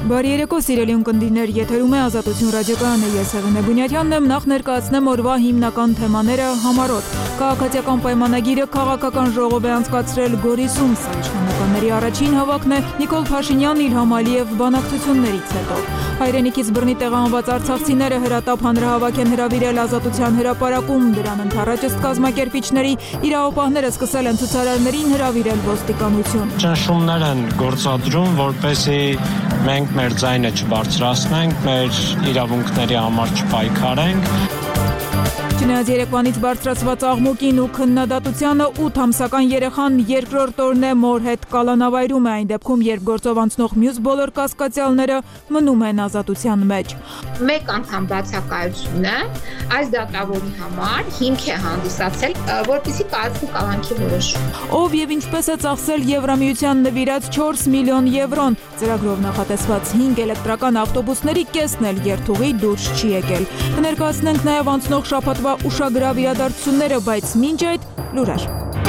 Բարի երեկո, սիրելի ունկնդիրներ, եթերում է Ազատություն ռադիոկայանը, ես Հեղինե Բունյաթյանն եմ, նախ ներկայացնեմ օրվա հիմնական թեմաները համառոտ։ Քաղաքացիական պայմանագիրը քաղաքական ժողով է անցկացրել Գորիսում, սա իշխանականների առաջին հավաքն է Նիկոլ Փաշինյան, Իլհամ Ալիև բանակցություններից հետո։ Հայրենիքից բռնի տեղահանված արցախցիները հրատապ հանրահավաք են հրավիրել Ազատության հրապարակում, դրան ընդառաջ ըստ կազմակերպիչների իրավապահները սկսել են ցուցարարներին հրավիրել ոստիկանություն։ Ճնշումներ են գործադրում, որպեսզի մենք մեր ձայնը չբարձրացնենք, մեր իրավունքների համար չպայքարենք։ Չնայած երեկվանից բարձրացված աղմուկին ու քննադատությանը 8 ամսական երեխան երկրորդ օրն է մոր հետ կալանավայրում է, այն դեպքում, երբ գործով անցնող մյուս բոլոր կասկածյալները մնում են ազատության մեջ։ Մեկ անգամ բացակայությունը այս դատավորի համար հիմք է հանդիսացել, որպեսզի կայացվի կալանքի որոշում։ Ով եւ ինչպես է ծախսել Եվրամիության նվիրած 4 միլիոն եվրոն, ծրագրով նախատեսված 5 էլեկտրական ավտոբուսների կեսն էլ երթուղի դուրս չի եկել։ Կներկայացնենք նաեւ անցնող շաբաթվա ուշագրավ իրադարձությունները, բայց մինչ այդ լուրեր։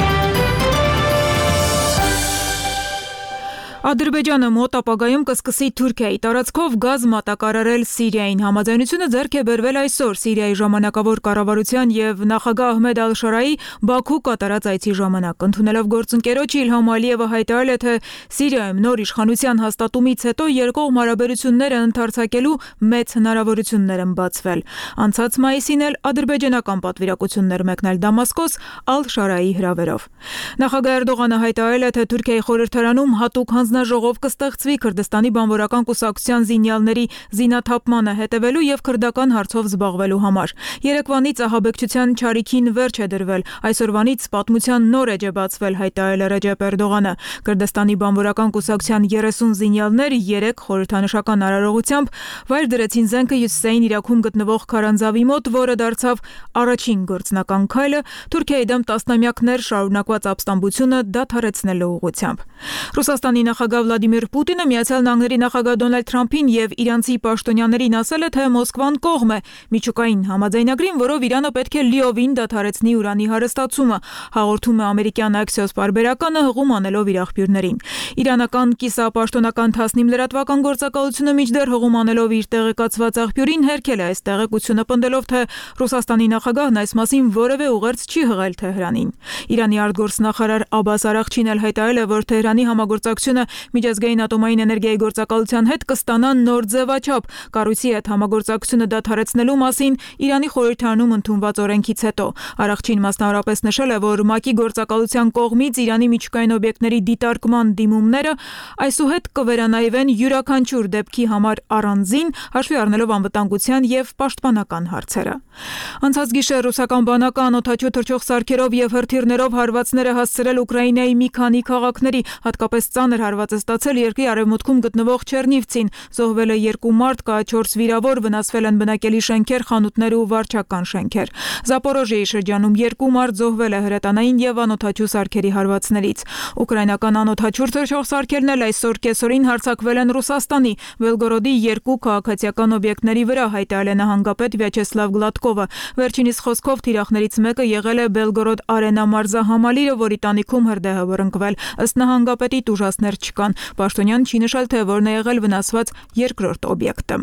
Ադրբեջանը մոտ ապագայում կսկսի Թուրքիայի տարածքով գազ մատակարարել Սիրիային։ Համաձայնությունը ձեռք է բերվել այսօր Սիրիայի ժամանակավոր կառավարության եւ նախագահ Ահմեդ Ալ-Շարայի Բաքու կատարած այցի ժամանակ։ Ընդունելով գործընկերոջ Իլհամ Ալիևը հայտարարել է, թե Սիրիայում նոր իշխանության հաստատումից հետո երկկողմ հարաբերությունները ընդարձակելու մեծ հնարավորություններ են բացվել։ Անցած մայիսին էլ ադրբեջանական պատվիրակություններ մեկնել Դամասկոս Ալ-Շարայի հրավերով։ Նախագահ Էրդողանը հայտարարել է, թե Թուրքիայի խորհրդարանում հատուկ հանձնաժողով կստեղծվի Քրդստանի բանվորական կուսակցության զինյալների զինաթափմանը հետևելու եւ քրդական հարցով զբաղվելու համար։ Երեկվանից ահաբեկչության չարիքին վերջ է դրվել։ Այսօրվանից պատմության նոր էջ է բացվել, հայտարարել է Ռեջեփ Էրդողանը։ Քրդստանի բանվորական կուսակցության 30 զինյալներ 3 խորհրդանշական արարողությամբ վայր դրեցին զենքը Հյուսիսային Իրաքում գտնվող Քարանձավի մոտ, որը դարձավ առաջին գործնական քայլը Թուրքիայի դեմ տասնամյակներ շարունակված ապստամբությունը դադարեցնելու ուղղությամբ։ Ռուսաստանի նախագահ Վլադիմիր Պուտինը Միացյալ Նահանգների նախագահ Դոնալդ Թրամփին եւ իրանցի պաշտոնյաներին ասել է, թե Մոսկվան կողմ է միջուկային համաձայնագրին, որով Իրանը պետք է լիովին դադարեցնի ուրանի հարստացումը, հաղորդում է ամերիկյան Axios պարբերականը հղում անելով իր աղբյուրներին։ Իրանական կիսապաշտոնական Թասնիմ լրատվական գործակալությունը մինչդեռ հղում անելով իր տեղեկացված աղբյուրին հերքել է այս տեղեկությունը, պնդելով, թե Ռուսաստանի նախագահն այս մասին որևէ ուղերձ չի հղել Թեհրանին։ Իրանի արտգործնախարար Աբբաս Արաղչին էլ հայտարարել է, որ Թեհրանի համագործակցությունը միջազգային ատոմային էներգիայի գործակալության հետ կստանա նոր ձևաչափ կառույցի հետ համագործակցությունը դադարեցնելու մասին Իրանի խորհրդարանում ընդունված օրենքից հետո։ Արաղչին մասնավորապես նշել է, որ ՄԱԿ-ի գործակալության կողմից Իրանի միջուկային օբյեկտների դիտարկման դիմումները այսուհետ կվերանայվեն յուրաքանչյուր դեպքի համար առանձին, հաշվի առնելով անվտանգության եւ պաշտպանական հարցերը։ Անցած գիշեր ռուսական բանակը անօդաչու թռչող սարքերով եւ հրթիռներով հարվածներ է հասցրել Ուկրաինայի մի քանի քաղաքների, հատկապես ծանր հարված է ստացել երկրի արևմուտքում գտնվող Չերնիվցին։ Զոհվել է 2 մարդ, կա 4 վիրավոր, վնասվել են բնակելի շենքեր, խանութներ ու վարչական շենքեր։ Զապորոժիեի շրջանում 2 մարդ զոհվել է հրետանային եւ անօդաչու սարքերի հարվածներից։ Ուկրաինական անօդաչու թռչող սարքերն էլ այսօր կեսօրին հարձակվել են Ռուսաստանի Բելգորոդի 2 քաղաքացիական օբյեկտների վրա, հայտարարել է նահանգապետ Վյաչեսլավ Գլատկովը։ Վերջինիս խոսքով թիրախներից մեկը եղել է Բելգորոդ Արենա մարզահամալիրը, որի տանիքում հրդեհ է վռնդկվել։ Ըստ նահանգապետի տուժածներ չկան։ Պաշտոնյան չի նշել, թե որն է եղել վնասված երկրորդ օբյեկտը։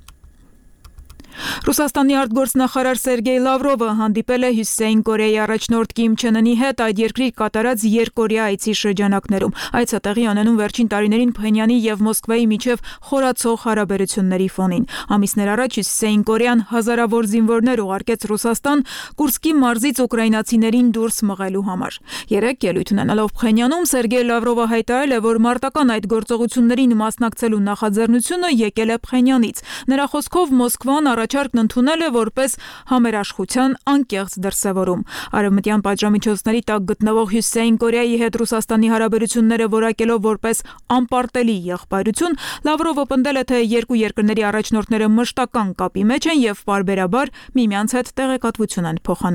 Ռուսաստանի արտգործնախարար Սերգեյ Լավրովը հանդիպել է Հյուսիսային Կորեայի առաջնորդ Կիմ Չեն Ընի հետ այդ երկրի կատարած երկկորեա այցի շրջանակներում։ Այցը տեղի ունենում վերջին տարիներին Փհենյանի եւ Մոսկվայի միջև խորացող հարաբերությունների ֆոնին։ Ամիսներ առաջ Հյուսիսային Կորեան հազարավոր զինվորներ ուղարկեց Ռուսաստան Կուրսկի մարզից ուկրաինացիներին դուրս մղելու համար։ Երեկ ելույթ ունենալով Փհենյանում Սերգեյ Լավրովը հայտարարել է, որ մարտական այդ գործողություններին մասնակցելու նախաձեռնությունը եկել է Փհենյանից։ Նրա խոսքով Մոսկվան առաջարկն ընդունել է որպես համերաշխության անկեղծ դրսևորում։ Արևմտյան պատժամիջոցների տակ գտնվող Հյուսիսային Կորեայի հետ Ռուսաստանի հարաբերությունները որակելով որպես անպարտելի եղբայրություն, Լավրովը պնդել է, թե երկու երկրների առաջնորդները մշտական կապի մեջ են եւ պարբերաբար միմյանց հետ տեղեկատվություն են փոխանակում։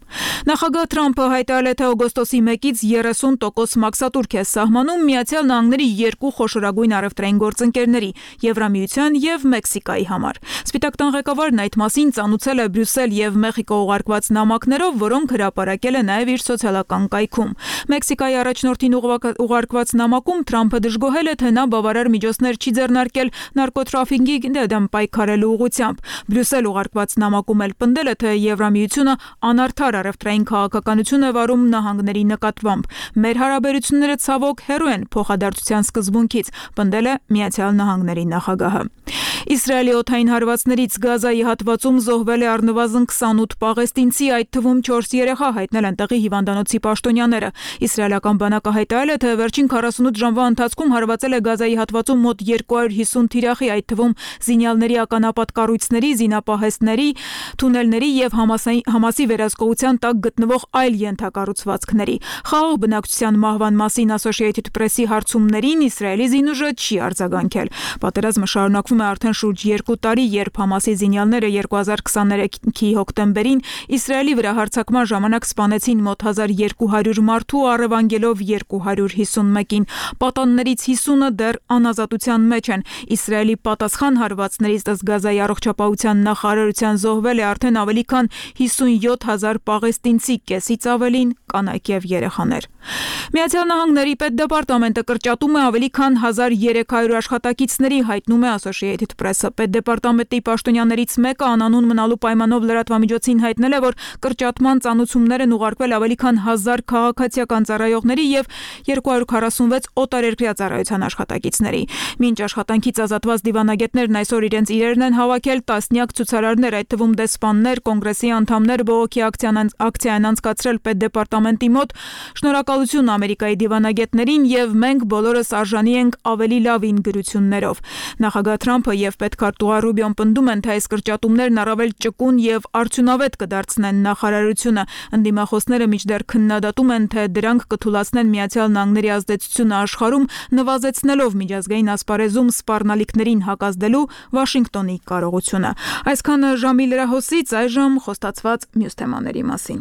Նախագահ Թրամփը հայտարարել է, թե օգոստոսի 1-ից 30% մաքսատուրք է սահմանում Միացյալ Նահանգների երկու խոշորագույն առևտրային գործընկերների՝ Եվրամիության եւ Մեքսիկայի համար։ Սպիտակ տան ղեկավարն այդ մասին ծանուցել է Բրյուսել եւ Մեխիկո ուղարկված նամակներով, որոնք հրապարակել է նաեւ իր սոցիալական կայքում։ Մեքսիկայի առաջնորդին ուղարկված նամակում Թրամփը դժգոհել է, թե նա բավարար միջոցներ չի ձեռնարկել նարկոտրաֆիկի դեմ պայքարելու ուղղությամբ։ Բրյուսել ուղարկված նամակում էլ պնդել է, թե Եվրամիությունը անարդար առևտրային քաղաքականություն է վարում նահանգների նկատմամբ։ Մեր հարաբերությունները ցավոք հեռու են փոխադարձության սկզբունքից, պնդել է Միացյալ Նահանգների նախագահը։ Իսրայելի օդային հարվածներից Գազայի հատվածում զոհվել է առնվազն 28 պաղեստինցի, այդ թվում 4 երեխա, հայտնել են տեղի հիվանդանոցի պաշտոնյաները։ Իսրայելական բանակը հայտարարել է, թե վերջին 48 ժամվա ընթացքում հարվածել է Գազայի հատվածում մոտ 250 թիրախի, այդ թվում զինյալների ականապատ կառույցների, զինապահեստների, թունելների եւ Համասի վերահսկողության տակ գտնվող այլ ենթակառուցվածքների։ Խաղաղ բնակչության մահվան մասին Associated Press-ի հարցումներին Իսրայելի զինուժը չի արձագանքել։ Պատերազմը շարունակվում է արդեն շուրջ 2 տարի, երբ Համասի զինյալները 2023-ի հոկտեմբերին Իսրայելի վրա հարձակման ժամանակ սպանեցին մոտ 1200 մարդու, առևանգելով 251-ին։ Պատաններից 50-ը դեռ անազատության մեջ են։ Իսրայելի պատասխան հարվածներից ըստ Գազայի առողջապահության նախարարության զոհվել է արդեն ավելի քան 57,000 պաղեստինցի, կեսից ավելին կանայք եւ երեխաներ։ Միացյալ Նահանգների պետդեպարտամենտը կրճատում է ավելի քան 1300 աշխատակիցների, հայտնում է Associated Press-ը։ Պետդեպարտամենտի պաշտոնյաներից մեկը անանուն մնալու պայմանով լրատվամիջոցին հայտնել է, որ կրճատման ծանուցումներ են ուղարկվել ավելի քան 1000 քաղաքացիական ծառայողների եւ 246 օտարերկրյա ծառայության աշխատակիցների։ Մինչ աշխատանքից ազատված դիվանագետներն այսօր իրենց իրերն են հավաքել, տասնյակ ցուցարարներ, այդ թվում դեսպաններ, կոնգրեսի անդամներ բողոքի ակցիա են անցկացրել պետդեպարտամենտի մոտ։ Շնորհակալություն Ամերիկայի դիվանագետներին եւ մենք բոլորս արժանի ենք ավելի լավին գրություններով։ Նախագահ Թրամփը եւ պետքարտուղար Ռուբիոն պնդում են, թե այս կրճատումներն առավել ճկուն եւ արդյունավետ կդարձնեն նախարարությունը։ Ընդդիմախոսները մինչդեռ քննադատում են, թե դրանք կթուլացնեն Միացյալ Նահանգների ազդեցությունը աշխարհում, նվազեցնելով միջազգային ասպարեզում սպառնալիքներին հակազդելու Վաշինգտոնի կարողությունը։ Այսքանը ժամի լրահոսից, այժմ խոստացված մյուս թեմաների մասին։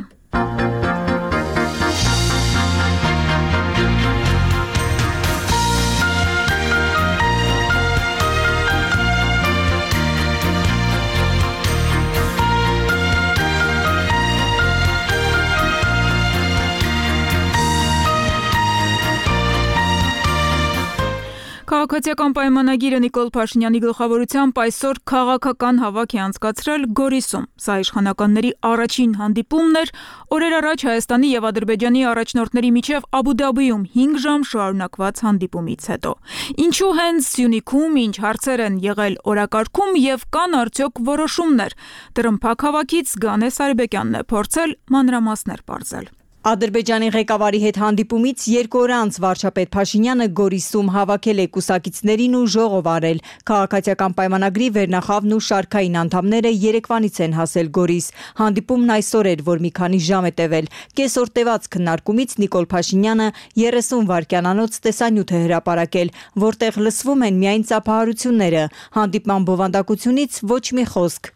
Քաղաքացիական պայմանագիրը Նիկոլ Փաշինյանի գլխավորությամբ այսօր քաղաքական հավաք է անցկացրել Գորիսում։ Սա իշխանականների առաջին հանդիպումն էր օրեր առաջ Հայաստանի եւ Ադրբեջանի առաջնորդների միջև Աբու Դաբիում 5 ժամ շարունակված հանդիպումից հետո։ Ինչու հենց Սյունիքում, ինչ հարցեր են եղել օրակարգում եւ կան արդյոք որոշումներ։ Տրմփակ հավաքից Գանե Սարիբեկյանն է փորձել մանրամասներ պարզել։ Ադրբեջանի ղեկավարի հետ հանդիպումից 2 օր անց վարչապետ Փաշինյանը Գորիսում հավաքել է կուսակիցներին ու ժողով արել։ Քաղաքացիական պայմանագրի վերնախավն ու շարքային անդամները երեկվանից են հասել Գորիս։ Հանդիպումն այսօր էր, որ մի քանի ժամ է տևել։ Կեսօր տևած քննարկումից Նիկոլ Փաշինյանը 30 վայրկյանանոց տեսանյութ է հրապարակել, որտեղ լսվում են միայն ծափահարությունները։ Հանդիպման բովանդակությունից ոչ մի խոսք։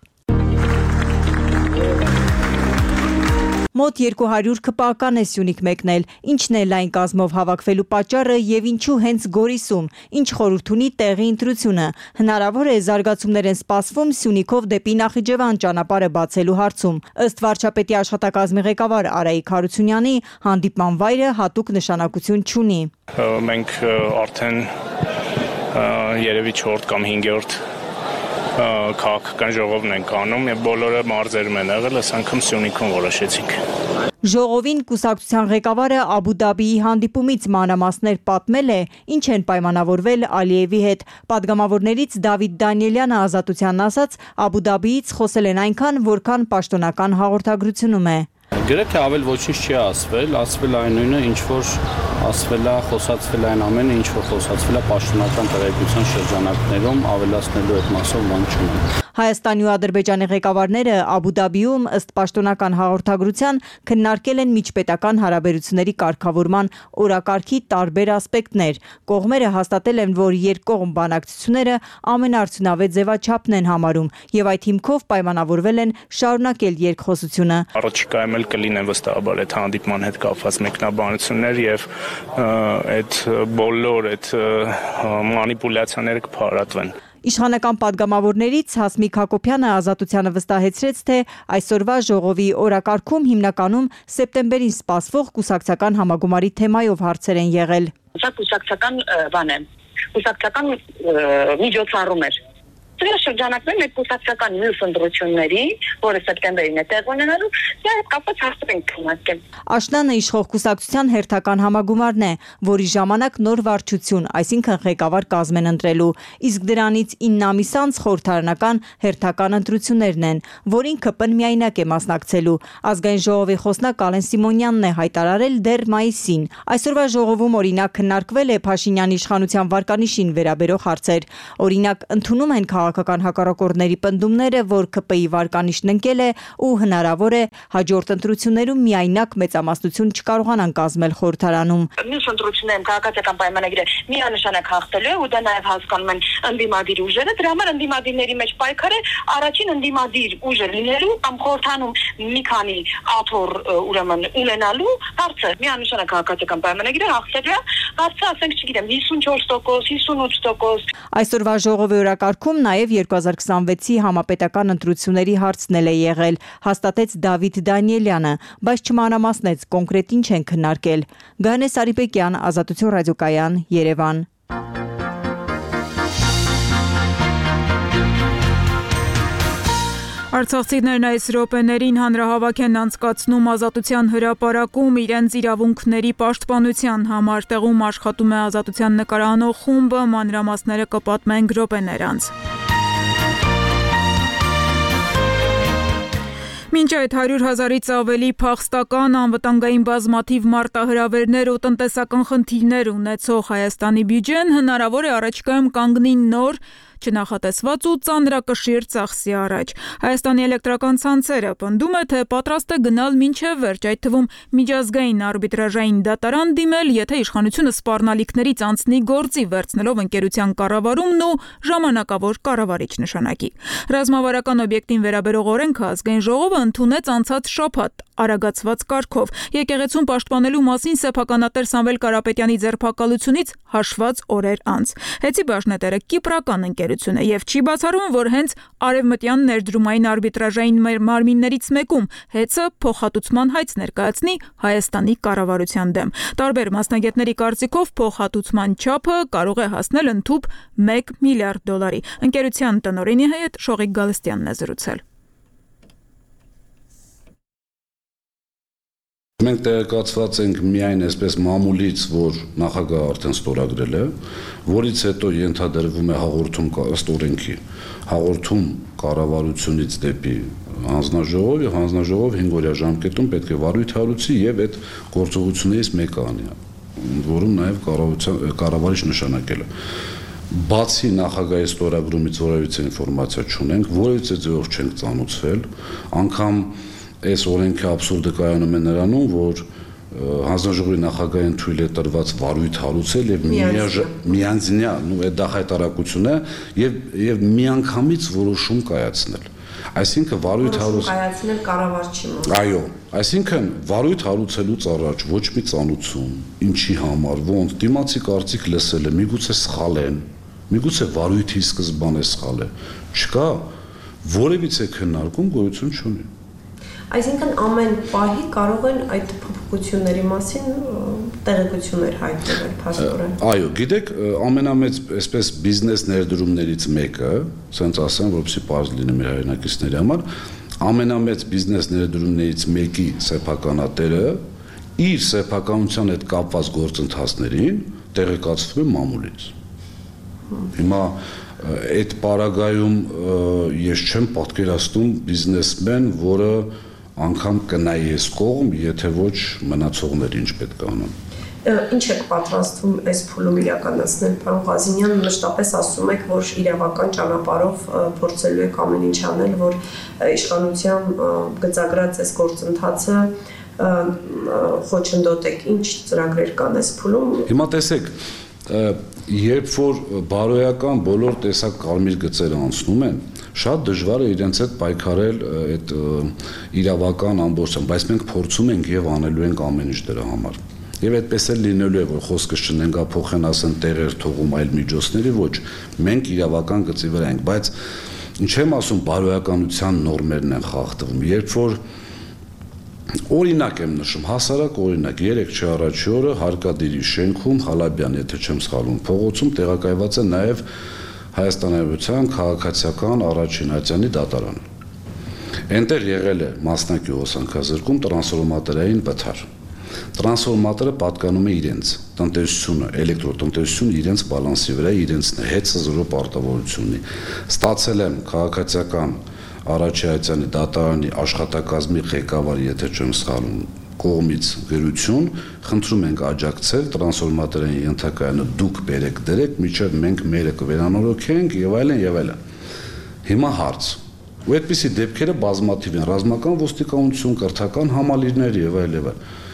Մոտ 200 քպական է Սյունիք մեկնել, ինչն է լայն կազմով հավաքվելու պատճառը եւ ինչու հենց Գորիսում, ինչ խորհուրդ ունի տեղի ընտրությունը։ Հնարավոր է զարգացումներ են սպասվում Սյունիքով դեպի Նախիջևան ճանապարհը բացելու հարցում։ Ըստ վարչապետի աշխատակազմի ղեկավար Արայիկ Հարությունյանի, հանդիպման վայրը հատուկ նշանակություն չունի։ Մենք արդեն երևի 4 կամ 5-րդ քաղաքական ժողովն ենք անում եւ բոլորը մարզերում են եղել, այս անգամ Սյունիքում որոշեցինք։ Ժողովին կուսակցության ղեկավարը Աբու Դաբիի հանդիպումից մանրամասներ պատմել է, ինչ են պայմանավորվել Ալիևի հետ։ Պատգամավորներից Դավիթ Դանիելյանը Ազատությանն ասաց, Աբու Դաբիից խոսել են այնքան, որքան պաշտոնական հաղորդագրությունում է։ Գրեթե ավել ոչինչ չի ասվել, ասվել այն նույնը, ինչ որ ասվել է, խոսացվել այն ամենը, ինչ որ խոսացվել է պաշտոնական տեղեկության շրջանակներում, ավելացնելու այդ մասով բան չունեմ։ Հայաստանի ու Ադրբեջանի ղեկավարները Աբու Դաբիում ըստ պաշտոնական հաղորդագրության քննարկել են միջպետական հարաբերությունների կարգավորման օրակարգի տարբեր ասպեկտներ։ Կողմերը հաստատել են, որ երկկողմ բանակցությունները ամենաարդյունավետ ձևաչափն են համարում եւ այդ հիմքով պայմանավորվել են շարունակել երկխոսությունը։ Առաջիկայում էլ կլինեն վստահաբար այդ հանդիպման հետ կապված մեկնաբանություններ եւ այդ բոլոր այդ մանիպուլյացիաները կփարատվեն։ Իշխանական պատգամավորներից Հասմիկ Հակոբյանը Ազատությանը վստահեցրեց, թե այսօրվա ժողովի օրակարգում հիմնականում սեպտեմբերին սպասվող կուսակցական համագումարի թեմայով հարցեր են եղել։ Սա կուսակցական բան է, կուսակցական միջոցառում էր։ Դրա շրջանակներում մեր կուսակցական մյուս ընտրությունների, որը սեպտեմբերին է տեղի ունենալու, դեռ կապված հարցեր են քննարկել։ Աշնանը իշխող կուսակցության հերթական համագումարն է, որի ժամանակ նոր վարչություն, այսինքն ղեկավար կազմ են ընտրելու, իսկ դրանից 9 ամիս անց խորհրդարանական հերթական ընտրություններն են, որին ԿՊ-ն միայնակ է մասնակցելու։ Ազգային ժողովի խոսնակ Ալեն Սիմոնյանն է հայտարարել դեռ մայիսին։ Այսօրվա ժողովում օրինակ քննարկվել է Փաշինյանի իշխանության վարկանիշին վերաբերող հարցեր։ Օրինակ ընդունում են քաղաքական հակառակորդների պնդումները, որ ԿՊ-ի վարկանիշն ընկել է ու հնարավոր է հաջորդ ընտրություններում միայնակ մեծամասնություն չկարողանան կազմել խորհրդարանում։ Մյուս ընտրություններում քաղաքացիական պայմանագիրը միանշանակ հաղթելու է ու դա նաև հասկանում են ընդդիմադիր ուժերը, դրա համար ընդդիմադիրների մեջ պայքար է առաջին ընդդիմադիր ուժը լինելու կամ խորհրդանում մի քանի աթոռ ուրեմն ունենալու հարցը միանշանակ քաղաքացիական պայմանագիրը հաղթելու է, հարցը ասենք չգիտեմ 54%, 58%։ Այսօրվա ժողովի օրակարգում նաև 2026-ի համապետական ընտրությունների հարցն է եղել, հաստատեց Դավիթ Դանիելյանը, բայց չմանրամասնեց կոնկրետ ինչ են քննարկել։ Գանե Սարիպեկյան, Ազատություն ռադիոկայան, Երևան։ Արցախցիներն այս րոպեներին հանրահավաք են անցկացնում Ազատության հրապարակում իրենց իրավունքների պաշտպանության համար։ Տեղում աշխատում է Ազատության նկարանող խումբը, մանրամասները կպատմենք րոպեներ անց։ Մինչ այդ 100,000-ից ավելի փախստական, անվտանգային բազմաթիվ մարտահրավերներ ու տնտեսական խնդիրներ ունեցող Հայաստանի բյուջեն հնարավոր է առաջիկայում կանգնի նոր չնախատեսված ու ծանրակշիռ ծախսի առաջ։ Հայաստանի էլեկտրական ցանցերը պնդում է, թե պատրաստ է գնալ մինչև վերջ, այդ թվում միջազգային արբիտրաժային դատարան դիմել, եթե իշխանությունը սպառնալիքներից անցնի գործի, վերցնելով ընկերության կառավարումն ու ժամանակավոր կառավարիչ նշանակի։ Ռազմավարական օբյեկտին վերաբերող օրենքը ազգային ժողովը ընդունեց անցած շաբաթ արագացված կարգով։ Եկեղեցուն պաշտպանելու մասին սեփականատեր Սամվել Կարապետյանի ձերբակալությունից հաշված օրեր անց։ Հեցի բաժնետերը կիպրական ընկերություն է եւ չի բացառում, որ հենց արևմտյան ներդրումային արբիտրաժային մարմիններից մեկում հեցը փոխհատուցման հայց ներկայացնի Հայաստանի կառավարության դեմ։ Տարբեր մասնագետների կարծիքով փոխհատուցման չափը կարող է հասնել ընդհուպ $1 միլիարդ։ Ընկերության տնօրենի հետ Շողիկ Գալստյանն է զրուցել։ Մենք տեղեկացված ենք միայն այսպես մամուլից, որ նախագահը արդեն ստորագրել է, որից հետո ենթադրվում է հաղորդում ըստ օրենքի, հաղորդում կառավարությունից դեպի հանձնաժողով եւ հանձնաժողով 5-օրյա ժամկետում պետք է վարույթ հարուցի եւ այդ գործողություններից մեկը անի, որում նաեւ կառավարիչ նշանակել է։ Բացի նախագահի ստորագրումից որևիցե ինֆորմացիա չունենք, որևիցե ձևով չենք ծանոթացվել, անգամ այս օրենքի աբսուրդը կայանում է նրանում, որ հանձնաժողովի նախագահին թույլ է տրված վարույթ հարուցել եւ միանձնյա, այդ դա հայտարարություն է եւ միանգամից որոշում կայացնել։ Այսինքն վարույթ կայացնել կառավարչի մոտ։ Այո, այսինքն վարույթ հարուցելուց առաջ ոչ մի ծանոթություն, ինչի համար, ոնց դիմացի կարծիք լսել է, միգուցե սխալ են, միգուցե վարույթի սկզբան է սխալ է, չկա որևիցե քննարկում գոյություն չունի։ Այսինքն ամեն պահի կարող են այդ փոփոխությունների մասին տեղեկություններ հայտնել փաստորեն։ Այո, գիտեք, ամենամեծ այսպես բիզնես ներդրումներից մեկը, ասենց ասեմ, որովհետեւ պարզ լինի մեր հայրենակիցների համար, ամենամեծ բիզնես ներդրումներից մեկի սեփականատերը իր սեփականության հետ կապված գործընթացներին տեղեկացվում է մամուլից։ Հիմա այդ պարագայում ես չեմ պատկերացնում բիզնեսմեն, որը անգամ կնայի այս կողմ, եթե ոչ մնացողներ ինչ պետք է անեն։ Ինչ եք պատրաստվում այս փուլում իրականացնել, պարոն Ղազինյան, մշտապես ասում եք, որ իրավական ճանապարհով փորձելու եք ամեն ինչ անել, որ իշխանության գծագրած այս գործընթացը խոչընդոտեք, ինչ ծրագրեր կան այս փուլում։ Հիմա տեսեք, երբ որ բարոյական բոլոր տեսակ կարմիր գծերը անցնում են, շատ դժվար է իրենց հետ պայքարել այդ իրավական ամբողջությամբ, բայց մենք փորձում ենք եւ անելու ենք ամեն ինչ դրա համար։ Եվ այդպես էլ լինելու է, որ խոսքը չնենգափոխեն, ասեն տեղեր թողում այլ միջոցների, ոչ, մենք իրավական գծի վրա ենք, բայց ինչ եմ ասում, բարոյականության նորմերն են խախտվում, երբ որ օրինակ եմ նշում, հասարակ օրինակ, 3 չի առաջի օրը Հարկադիրի շենքում Խալաբյան, եթե չեմ սխալվում, փողոցում տեղակայված է նաև Հայաստան Հանրապետության քաղաքացիական առաջին ատյանի դատարան։ Այնտեղ եղել է մասնակի հոսանքազրկում տրանսֆորմատորային վթար։ Տրանսֆորմատորը պատկանում է իրենց, տնտեսությունը, էլեկտրոտնտեսությունը իրենց բալանսի վրա, իրենցն է, հետը զրո պարտավորություն ունի։ Ստացել եմ քաղաքացիական Արաչյանի դատարանի աշխատակազմի ղեկավարի, եթե չեմ սխալվում, կողմից գրություն, խնդրում ենք աջակցել տրանսֆորմատորային ենթակայանը դուք բերեք դրեք, մինչև մենք մերը կվերանորոգենք եւ այլն եւ այլն։ Հիմա հարց։ Ու այդպիսի դեպքերը բազմաթիվ են, ռազմական ոստիկանություն, կրթական համալիրներ եւ այլն։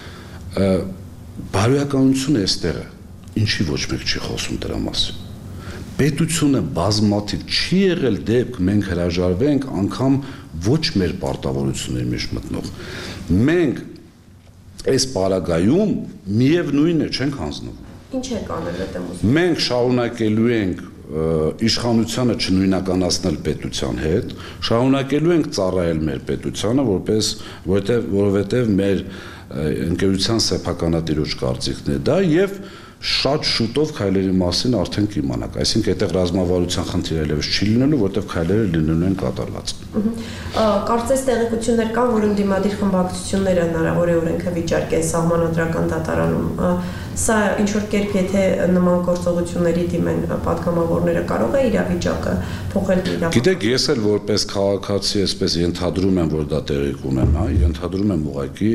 Բարոյականությունը էստեղ է, ինչի ոչ մեկ չի խոսում դրա մասին։ Պետությունը բազմաթիվ չի եղել դեպք մենք հրաժարվենք անգամ ոչ մեր պարտավորությունների մեջ մտնող։ Մենք այս պարագայում միևնույնն է չենք հանձնվում։ Ինչ եք անել այդտեղ ուզում։ Մենք շարունակելու ենք իշխանությանը չնույնականացնել պետության հետ, շարունակելու ենք ծառայել մեր պետությանը, որովհետև մեր ընկերության սեփականատիրոջ կարծիքն է դա եւ շատ շուտով քայլերի մասին արդեն կիմանաք, այսինքն այդտեղ ռազմավարության խնդիր այլևս չի լինելու, որտեղ քայլերը լինելու են կատարված։ Կարծես տեղեկություններ կան, որ ընդդիմադիր խմբակցությունները հնարավոր է օրենքը վիճարկեն սահմանադրական դատարանում։ Սա ինչ որ կերպ եթե նման գործողությունների դիմեն պատգամավորները կարող է իրավիճակը փոխել իրավիճակը։ Գիտեք, ես էլ որպես քաղաքացի այսպես ենթադրում եմ, որ դա տեղի կունենա, ենթադրում եմ ուղղակի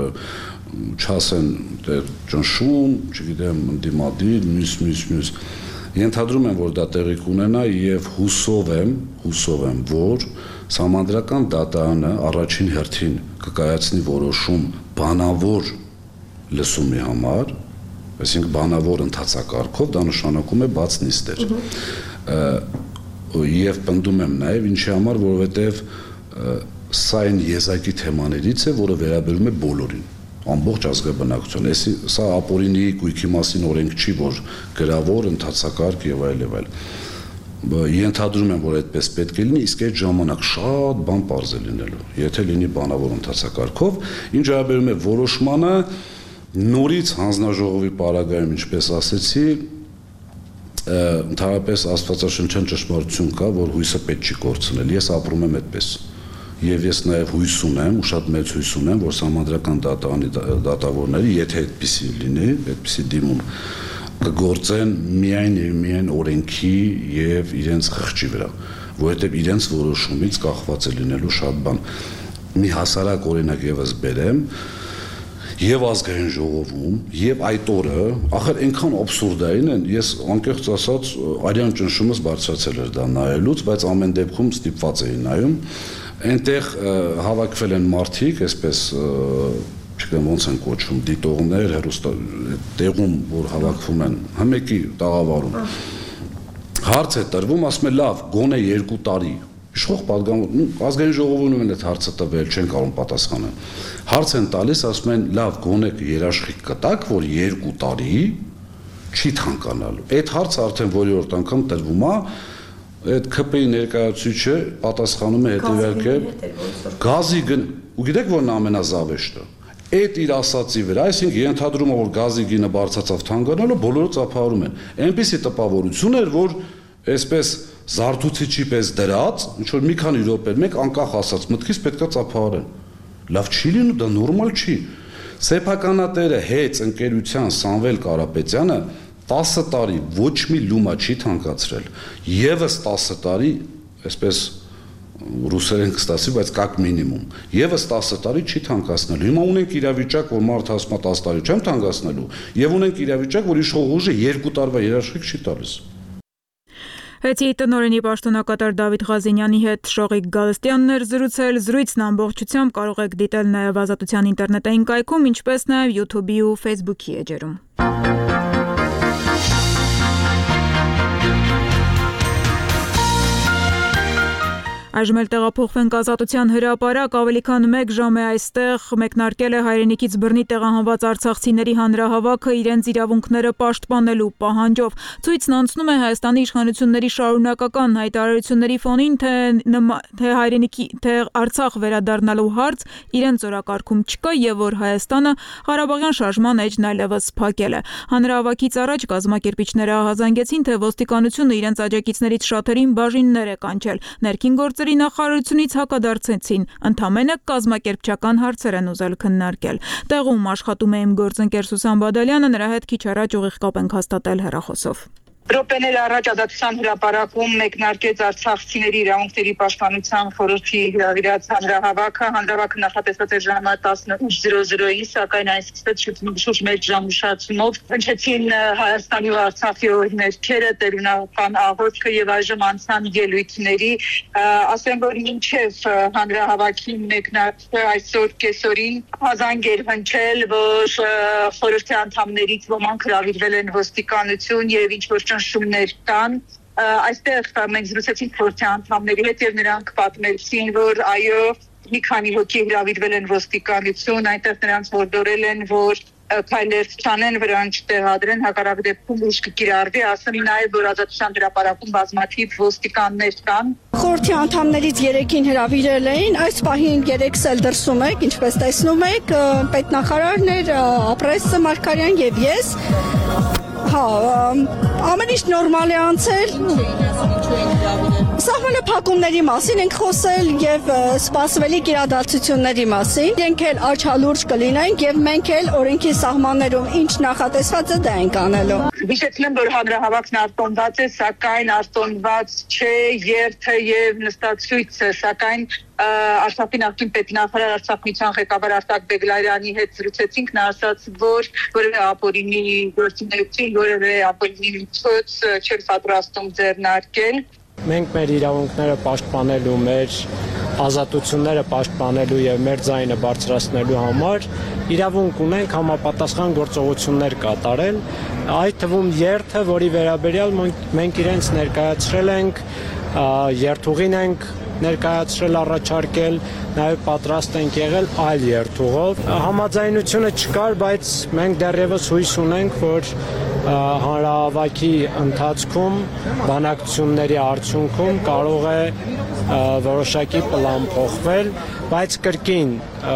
չասեն ճնշում, չգիտեմ, ընդդիմադիր, մյուս, ենթադրում եմ, որ դա տեղի կունենա եւ հուսով եմ, որ Սահմանադրական դատարանը առաջին հերթին կկայացնի որոշում բանավոր լսումի համար, այսինքն բանավոր ընթացակարգով, դա նշանակում է բաց նիստեր։ Եվ պնդում եմ նաեւ ինչի համար, որովհետեւ սա այն եզակի թեմաներից է, որը վերաբերում է բոլորին։ Ամբողջ ազգաբնակություն, սա ապօրինի գույքի մասին օրենք չի, որ գրավոր, ընթացակարգ եւ այլ։ Ենթադրում եմ, որ այդպես պետք է լինի, իսկ այդ ժամանակ շատ բան պարզ է լինելու, եթե լինի բանավոր ընթացակարգով, ինչ վերաբերում է որոշմանը, նորից հանձնաժողովի պարագայում, ինչպես ասեցի, ընդհանրապես աստվածաշնչյան ճշմարտություն կա, որ հույսը պետք չի կորցնել, ես ապրում եմ այդպես։ Եվ ես նաև հույս ունեմ, ու շատ մեծ հույս ունեմ, որ Սահմանադրական դատարանի դատավորները, եթե այդպիսի լինի, այդպիսի դիմում կգործեն միայն օրենքի եւ իրենց խղճի վրա, որովհետեւ իրենց որոշումից կախված է լինելու շատ բան։ Մի հասարակ օրինակ եւս բերեմ, եւ ազգային ժողովում, եւ այդ օրը, ախր այնքան абսուրդային են, ես անկեղծ ասած արյան ճնշումս բարձրացել էր դա նայելուց, բայց ամեն դեպքում ստիպված էի նայում։ Այնտեղ հավաքվել են մարդիկ, այսպես, չգիտեմ ոնց են կոչվում, դիտողներ, տեղում, որ հավաքվում են, հմեկի տաղավարում։ Հարց է տրվում, ասում է լավ, գոնե 2 տարի։ Իշխող պատգամավոր, ազգային ժողովում են այդ հարցը տվել, չեն կարող պատասխանել։ Հարց են տալիս, ասում են լավ, գոնե երաշխիք կտակ, որ 2 տարի չի թանկանալու։ Այդ հարցը արդեն որի-որ անգամ տրվում է, այդ ԿՊ-ի ներկայացուցիչը պատասխանում է հետևյալ գազի գն, ու գիտեք որն ամենազավեշտը։ Այդ իր ասացի վրա, այսինքն ենթադրում է, որ գազի գինը բարձրացավ թանկանալու, բոլորը ծափահարում են։ Այնպիսի տպավորություն էր, որ այսպես զարթուցիչի պես դրած, ինչ որ մի քանի րոպե, մեկ անկախ ասած, մտքից պետքա ծափահարեն։ Լավ չի լինում, դա նորմալ չի։ Սեփականատերը հետ ընկերության Սամվել Կարապետյանը 10 տարի ոչ մի լումա չի թանկացրել, եւս 10 տարի այսպես ռուսերեն կստացի, բայց կակ մինիմում։ Եվս 10 տարի չի թանկացնելու։ Հիմա ունենք իրավիճակ, որ մարդը ասում է 10 տարի չեմ թանկացնելու, եւ ունենք իրավիճակ, որ իշխող ուժը 2 տարվա երաշխիք չի տալիս։ Հետի տնօրենի պաշտոնակատար Դավիթ Ղազենյանի հետ Շողիկ Գալստյանն էր զրուցել, զրույցն ամբողջությամբ կարող եք դիտել նաև Ազատության ինտերնետային կայքում, ինչպես նաև YouTube-ի ու Facebook-ի էջերում։ Այժմ էլ տեղափոխվենք Ազատության հրապարակ, ավելի քան 1 ժամ է այստեղ մեկնարկել է հայրենիքից բռնի տեղահանված արցախցիների հանրահավաքը իրենց իրավունքները պաշտպանելու պահանջով։ Ցույցն անցնում է Հայաստանի իշխանությունների շարունակական հայտարարությունների ֆոնին, թե հայրենիքի թե Արցախ վերադառնալու հարց իրենց օրակարգում չկա եւ որ Հայաստանը Ղարաբաղյան շարժման էջն այլևս փակել է։ Հանրահավաքից առաջ կազմակերպիչները ահազանգեցին, թե ոստիկանությունը իրենց աջակիցներից շատերին բաժիններ է կանչել։ Ներքին գործերի նախարարությունից հակադարձեցին, ընդամենը կազմակերպչական հարցեր են ուզել քննարկել։ Տեղում աշխատում է իմ գործընկեր Սուսան Բադալյանը, նրա հետ քիչ առաջ ուղիղ կապ ենք հաստատել հեռախոսով։ Րոպեներ առաջ Ազատության հրապարակում մեկնարկեց արցախցիների իրավունքների պաշտպանության խորհրդի հրավիրած հանրահավաքը։ Հանրահավաքը նախատեսված էր ժամը 18:00-ին, սակայն այսպես շուրջ 1 ժամ ուշացումով հնչեցին Հայաստանի ու Արցախի օրենքերը, տերունական աղոթքը եւ այժմ անցան ելույթների։ Ասեմ, որ մինչեւ հանրահավաքի մեկնարկը այսօր կեսօրին հազանգ էր հնչել, որ խորհրդի անդամներից ոմանք հրավիրվել են ոստիկանություն եւ ինչ որ ճնշումներ կան։ Այստեղ մենք զրուցեցինք խորհրդի անդամների հետ եւ նրանք պատմեցին, որ այո, մի քանի հոգի հրավիրվել են ոստիկանություն, այնտեղ նրանց որդորել են, որ քայլեր չանեն, վրան չտեղադրեն, հակառակ դեպքում ուժ կկիրառվի, ասեմ նաև, որ Ազատության հրապարակում բազմաթիվ ոստիկաններ կան։ Խորհրդի անդամներից 3-ին հրավիրել էին, այս պահին 3-ս էլ դրսում եք, ինչպես տեսնում եք, պետնախարարն էր, Ապրեսը Մարգարյան եւ ես։ Հա, ամեն ինչ նորմալ է անցել։ Սահմանափակումների մասին ենք խոսել եւ սպասվելիք իրադարձությունների մասին։ Իրենք էլ աչալուրջ կլինենք եւ մենք էլ օրենքի սահմաններում ինչ նախատեսված է դա ենք անելու։ Հիշեցնեմ, որ հանրահավաքն արտոնված է, սակայն արտոնված չէ երթը եւ նստացույցը, սակայն Արցախի նախկին պետնախարար Արցախ միության ղեկավար Արտակ Բեգլարյանի հետ զրուցեցինք, նա ասաց, որ որևէ ապօրինի գործունեություն, որևէ ապօրինի ցույց չէր պատրաստում ձեռնարկել։ Մենք մեր իրավունքները պաշտպանելու, մեր ազատությունները պաշտպանելու եւ մեր ձայնը բարձրացնելու համար իրավունք ունենք համապատասխան գործողություններ կատարել, այդ թվում երթը, որի վերաբերյալ մենք իրենց ներկայացրել ենք, երթուղին ենք ներկայացրել, առաջարկել, նաև պատրաստ ենք եղել այլ երթուղով։ Համաձայնությունը չկար, բայց մենք դեռևս հույս ունենք, որ հանրահավաքի ընթացքում բանակցությունների արդյունքում կարող է որոշակի պլան փոխվել, բայց կրկին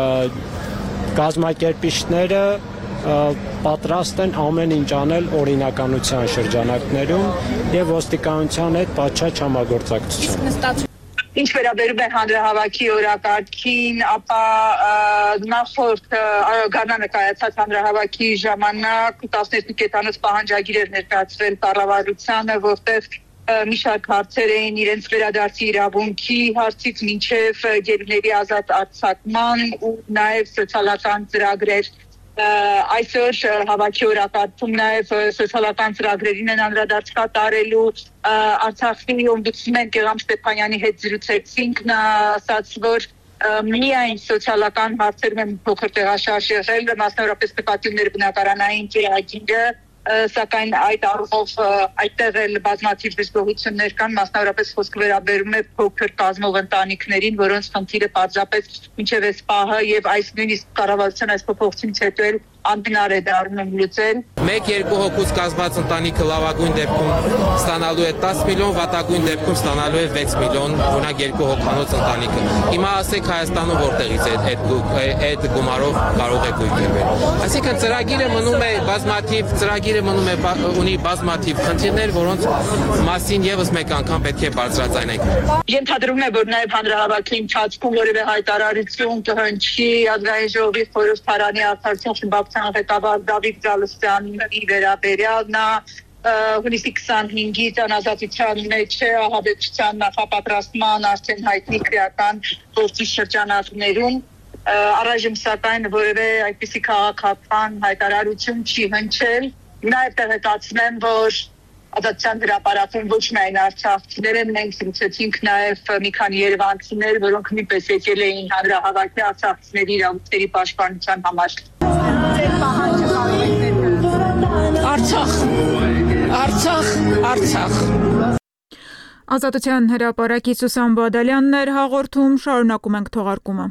կազմակերպիչները պատրաստ են ամեն ինչ անել օրինականության շրջանակներում եւ ոստիկանության հետ պատշաճ համագործակցություն։ Ինչ վերաբերում է հանրահավաքի օրակարգին, ապա նախորդ գարնանը կայացած հանրահավաքի ժամանակ 12 կետանոց պահանջագիր էր ներկայացվել կառավարությանը, որտեղ մի շարք հարցեր էին իրենց վերադարձի իրավունքի հարցից մինչև գերիների ազատ արձակման ու նաև սոցիալական ծրագրեր։ Այսօր հավաքի օրակարգում նաև սոցիալական ծրագրերին են անդրադարձ կատարելու Արցախի օմբուդսմեն Գեղամ Ստեփանյանի հետ զրուցեցինք, նա ասաց, որ միայն սոցիալական հարցերում են փոքր տեղաշարժ եղել, մասնավորապես նկատիվներ բնակարանային ծրագիրը, սակայն այդ առումով այդտեղ էլ բազմաթիվ դժգոհություններ կան, մասնավորապես խոսքը վերաբերում է փոքր կազմով ընտանիքներին, որոնց խնդիրը պարզապես մինչև այս պահը եւ այս նույնիսկ կառավարության այս փոփոխությունից հետո էլ անհնար է դառնում լուծել։ 1-2 հոգուց կազմված ընտանիքը լավագույն դեպքում ստանալու է 10 միլիոն, վատագույն դեպքում ստանալու է 6 միլիոն, օրինակ 2 հոգանոց ընտանիքը։ Հիմա ասեք Հայաստանում որտեղից այդ գումարով կարող է գույք բերվել։ Այսինքն ծրագիրը մնում է ունի բազմաթիվ խնդիրներ, որոնց մասին եւս մեկ անգամ պետք է բարձրաձայնենք։ Ենթադրում է, որ նաև հանրահավաքի ընթացքում որևէ հայտարարություն կհնչի ազգային ժողովի խորհրդարանի արդարության ղեկավար Դավիթ Գալստյանի վերաբերյալ, նա հունիսի 25-ից անազատության մեջ է ահաբեկչության նախապատրաստման արդեն հայտնի քրեական գործի շրջանակներում առայժմ սակայն որևէ այդպիսի քաղաքական հայտարարություն չի հնչել նաև տեղեկացնեմ որ ազատության հրապարակում ոչ միայն արցախցիներ են մենք զրուցեցինք նաև մի քանի երևանցիներ որոնք նույնպես եկել էին հանրահավաքի արցախցիների իրավունքների պաշտպանության համար Արցախ Ազատության հրապարակից Սուսան Բադալյանն էր հաղորդում, շարունակում ենք թողարկումը։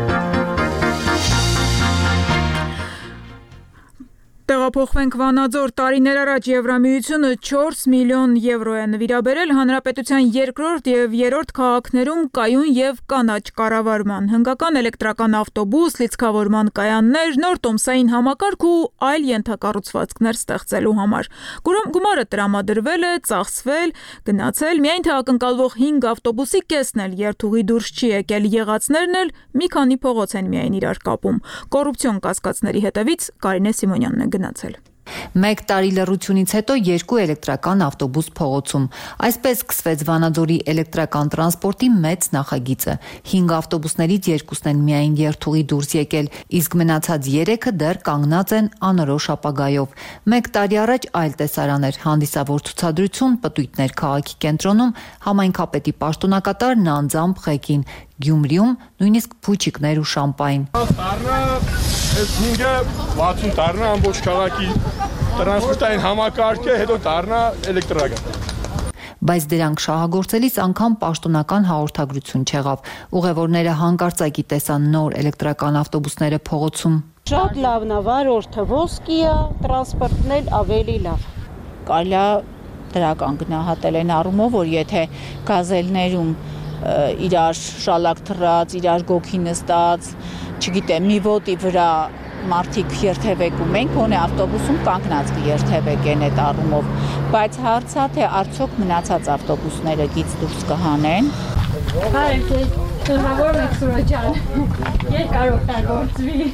Տեղափոխվենք Վանաձոր, տարիներ առաջ Եվրամիությունը 4 միլիոն եվրո է նվիրաբերել հանրապետության երկրորդ եւ երրորդ քաղաքներում կայուն եւ կանաչ կառավարման, հնգական էլեկտրական ավտոբուս, լիցքավորման կայաններ, նոր տոմսային համակարգ ու այլ ենթակառուցվածքներ ստեղծելու համար։ Գումարը տրամադրվել է, ծախսվել, գնացել, միայն թե ակնկալվող 5 ավտոբուսի կեսն էլ երթուղի դուրս չի եկել, եղածներն էլ մի քանի փողոց են միայն իրար կապում։ Կոռուպցիոն կասկածների հետևից Կարինե Սիմոնյանն է գնացել։ Մեկ տարի լռությունից հետո 2 էլեկտրական ավտոբուս փողոցում։ Այսպես սկսվեց Վանաձորի էլեկտրական տրանսպորտի մեծ նախագիծը։ 5 ավտոբուսներից 2-ն են միայն երթուղի դուրս եկել, իսկ մնացած 3-ը դեռ կանգնած են անորոշ ապագայով։ Մեկ տարի առաջ այլ տեսարան էր, հանդիսավոր ցուցադրություն, պտույտներ քաղաքի կենտրոնում, համայնքապետի պաշտոնակատարն անձամբ ղեկին, Գյումրիում նույնիսկ փուչիկներ ու շամպայն։ Այս 5-ը 60 դառնա ամբողջ քաղաքի տրանսպորտային համակարգը, հետո դառնա էլեկտրական։ Բայց դրանք շահագործելիս անգամ պաշտոնական հաղորդագրություն չեղավ։ Ուղևորները հանկարծակի տեսան նոր էլեկտրական ավտոբուսները փողոցում։ Շատ լավն է, վարորդը ոսկի է, տրանսպորտն էլ ավելի լավ։ Կարելի է դրական գնահատել են առումով, որ եթե գազելներում իրար շալակ թռած, իրար գոքի նստած, չգիտեմ, մի ոտի վրա մարդիկ երթևեկում ենք, հոնե ավտոբուսում կանգնած կերթևեկեն այդ առումով, բայց հարցա թե արդյոք մնացած ավտոբուսները գից դուրս կհանեն։ Շնորհավոր եք Սուրոջան, երկար օգտագործվի։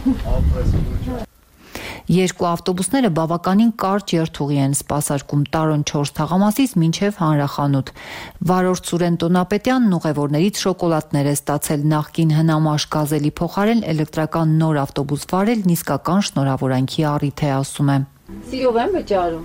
2 ավտոբուսները բավականին կարճ երթուղի են սպասարկում Տարոն 4 թաղամասից մինչև հանրախանութ։ Վարորդ Սուրեն Տոնապետյանն ուղևորներից շոկոլադներ է ստացել, նախկին հնամաշ գազելի փոխարեն էլեկտրական նոր ավտոբուս վարելն իսկական շնորհավորանքի առիթ է, ասում է։ Սիրով են վճարում։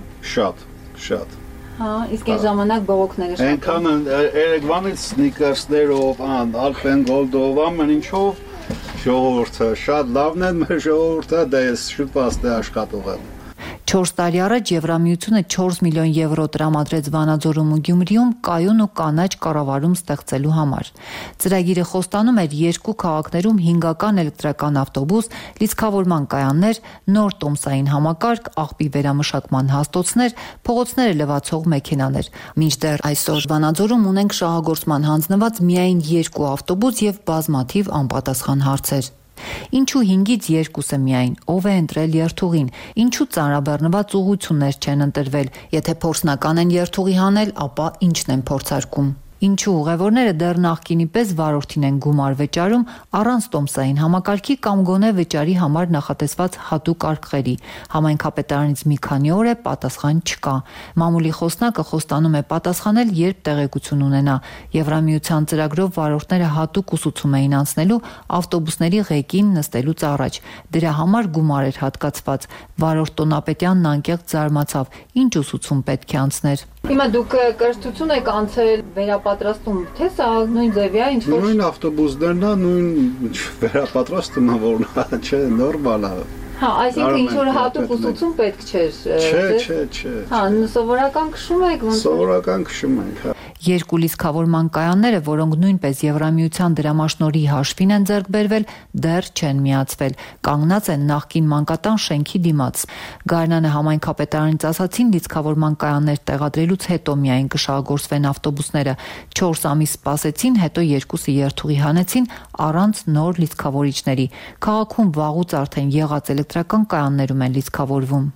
Շատ։ Հա, իսկ այն ժամանակ բողոքները շատ։ Այնքան Երևանից սնիկերսներով, Alpen Gold-ով, ամեն ինչով ժողովուրդը շատ լավն է, մեր ժողովուրդը դա է շուտ պաստե աշխատող է։ 4 տարի առաջ Եվրամիությունը 4 միլիոն եվրո տրամադրեց Վանաձորում ու Գյումրիում կայուն ու կանաչ կառավարում ստեղծելու համար։ Ծրագիրը խոստանում էր 2 քաղաքներում հինգական էլեկտրական ավտոբուս, լիցքավորման կայաններ, նոր տոմսային համակարգ, աղբի վերամշակման հաստոցներ, փողոցները լվացող մեքենաներ։ Մինչդեռ այսօր Վանաձորում ունենք շահագործման հանձնված միայն 2 ավտոբուս եւ բազմաթիվ անպատասխան հարցեր։ Ինչու 5-ից 2-ը միայն, ով է ընտրել երթուղին, ինչու ծանրաբեռնված ուղղություններ չեն ընտրվել, եթե փորձնական են երթուղի հանել, ապա ինչն են փորձարկում։ Ինչու ուղևորները դեռ նախկինի պես վարորդին են գումար վճարում առանց տոմսային համակարգի կամ գոնե վճարի համար նախատեսված հատուկ արկղերի։ Համայնքապետարանից մի քանի օր է պատասխան չկա։ Մամուլի խոսնակը խոստանում է պատասխանել, երբ տեղեկություն ունենա։ Եվրամիության ծրագրով վարորդները հատուկ ուսուցում էին անցնելու ավտոբուսների ղեկին նստելուց առաջ։ Դրա համար գումար էր հատկացված։ Վարորդ Տոնապետյանն անկեղծ զարմացավ. ինչ ուսուցում պետք է անցներ։ Հիմա դուք կրթություն եք անցել վերապատրաստում, թե սա նույն ձևի է, ինչ որ նույն ավտոբուսներն է, նույն վերապատրաստումը որն է, չէ, նորմալ է։ Հա, այսինքն ինչ որ հատուկ ուսուցում պետք չէր։ Չէ։ Հա, սովորական քշում եք ոնց։ Սովորական քշում ենք, հա։ 2 լիցքավորման կայանները, որոնք նույնպես Եվրամիության դրամաշնորհի հաշվին են ձեռք բերվել, դեռ չեն միացվել, կանգնած են նախկին մանկատան շենքի դիմաց։ Գարնանը համայնքապետարանից ասացին, լիցքավորման կայաններ տեղադրելուց հետո միայն կշահագործվեն ավտոբուսները։ 4 ամիս սպասեցին, հետո 2-ը երթուղի հանեցին առանց նոր լիցքավորիչների։ Քաղաքում վաղուց արդեն եղած էլեկտրական կայաններում են լիցքավորվում։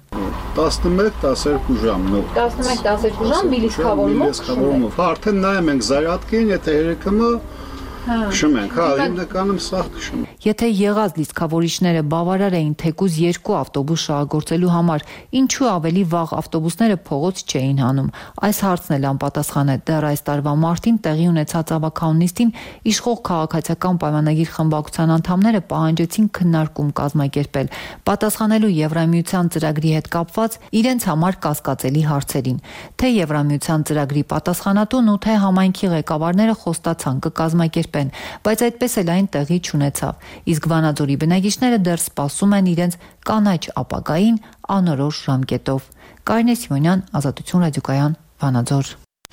11-12 ժամ նոր։ 11-12 ժամ մի լիցքավորումով։ Արդեն նայում ենք զարյատկին, եթե երեկոմը Քշում ենք, հիմնականում սա քշում։ Եթե եղած լիցքավորիչները բավարար էին թեկուզ 2 ավտոբուս շահագործելու համար, ինչու ավելի վաղ ավտոբուսները փողոց չէին հանում։ Այս հարցն էլ անպատասխան է։ Դեռ այս տարվա մարտին տեղի ունեցած ավագանուն նիստին իշխող քաղաքացիական պայմանագիր խմբակցության անդամները պահանջեցին քննարկում կազմակերպել, պատասխանելու Եվրամիության ծրագրի հետ կապված իրենց համար կասկածելի հարցերին։ Թե Եվրամիության ծրագրի պատասխանատուն ու թե համայնքի ղեկավարները խոստացան կկազմակերպեն, բայց այդպես էլ այն տեղի չունեցավ։ Իսկ Վանաձորի բնակիչները դեռ սպասում են իրենց կանաչ ապագային անորոշ ժամկետով։ Կարինե Սիմոնյան, Ազատություն ռադիոկայան, Վանաձոր։